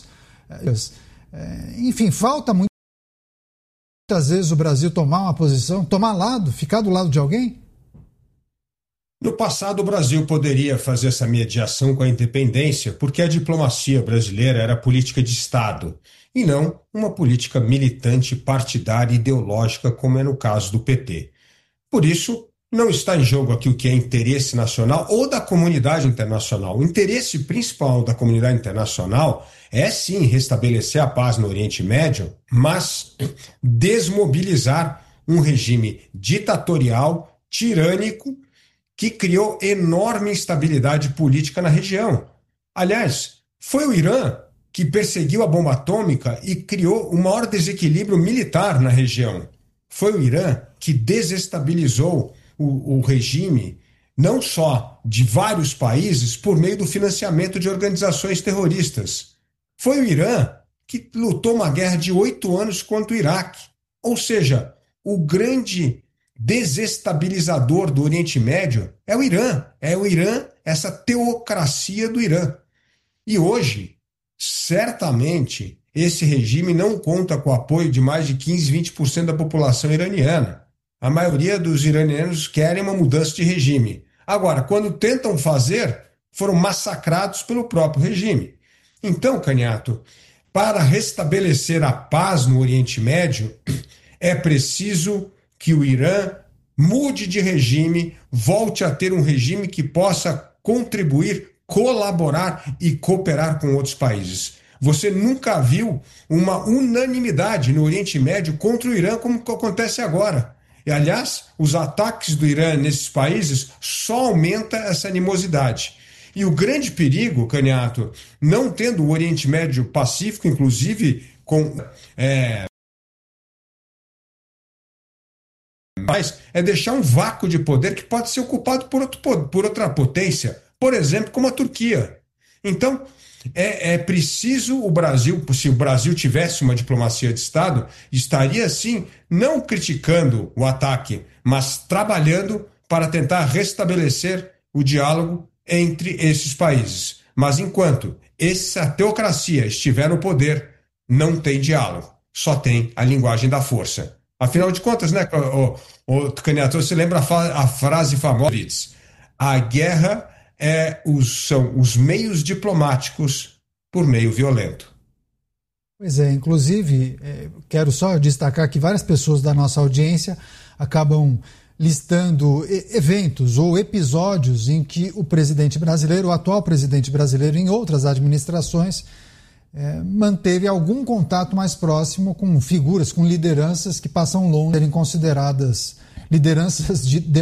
Uh, enfim, falta muito, muitas vezes o Brasil tomar uma posição, tomar lado, ficar do lado de alguém? No passado, o Brasil poderia fazer essa mediação com a independência porque a diplomacia brasileira era política de Estado e não uma política militante, partidária e ideológica, como é no caso do P T. Por isso, não está em jogo aqui o que é interesse nacional ou da comunidade internacional. O interesse principal da comunidade internacional é, sim, restabelecer a paz no Oriente Médio, mas desmobilizar um regime ditatorial, tirânico, que criou enorme instabilidade política na região. Aliás, foi o Irã que perseguiu a bomba atômica e criou o maior desequilíbrio militar na região. Foi o Irã que desestabilizou o, o regime, não só de vários países, por meio do financiamento de organizações terroristas. Foi o Irã que lutou uma guerra de oito anos contra o Iraque. Ou seja, o grande desestabilizador do Oriente Médio é o Irã. É o Irã, essa teocracia do Irã. E hoje, certamente, esse regime não conta com o apoio de mais de quinze, vinte por cento da população iraniana. A maioria dos iranianos querem uma mudança de regime. Agora, quando tentam fazer, foram massacrados pelo próprio regime. Então, Caniato, para restabelecer a paz no Oriente Médio, é preciso que o Irã mude de regime, volte a ter um regime que possa contribuir, colaborar e cooperar com outros países. Você nunca viu uma unanimidade no Oriente Médio contra o Irã como acontece agora. E, aliás, os ataques do Irã nesses países só aumentam essa animosidade. E o grande perigo, Caniato, não tendo o Oriente Médio pacífico, inclusive com... É, Mas é deixar um vácuo de poder que pode ser ocupado por, outro, por outra potência, por exemplo, como a Turquia. Então, é, é preciso o Brasil, se o Brasil tivesse uma diplomacia de Estado, estaria, sim, não criticando o ataque, mas trabalhando para tentar restabelecer o diálogo entre esses países. Mas enquanto essa teocracia estiver no poder, não tem diálogo, só tem a linguagem da força. Afinal de contas, né, o, o Candidato, você lembra a, a frase famosa: a guerra é os, são os meios diplomáticos por meio violento. Pois é, inclusive, é, quero só destacar que várias pessoas da nossa audiência acabam listando eventos ou episódios em que o presidente brasileiro, o atual presidente brasileiro, em outras administrações, é, manteve algum contato mais próximo com figuras, com lideranças que passam longe de serem consideradas lideranças de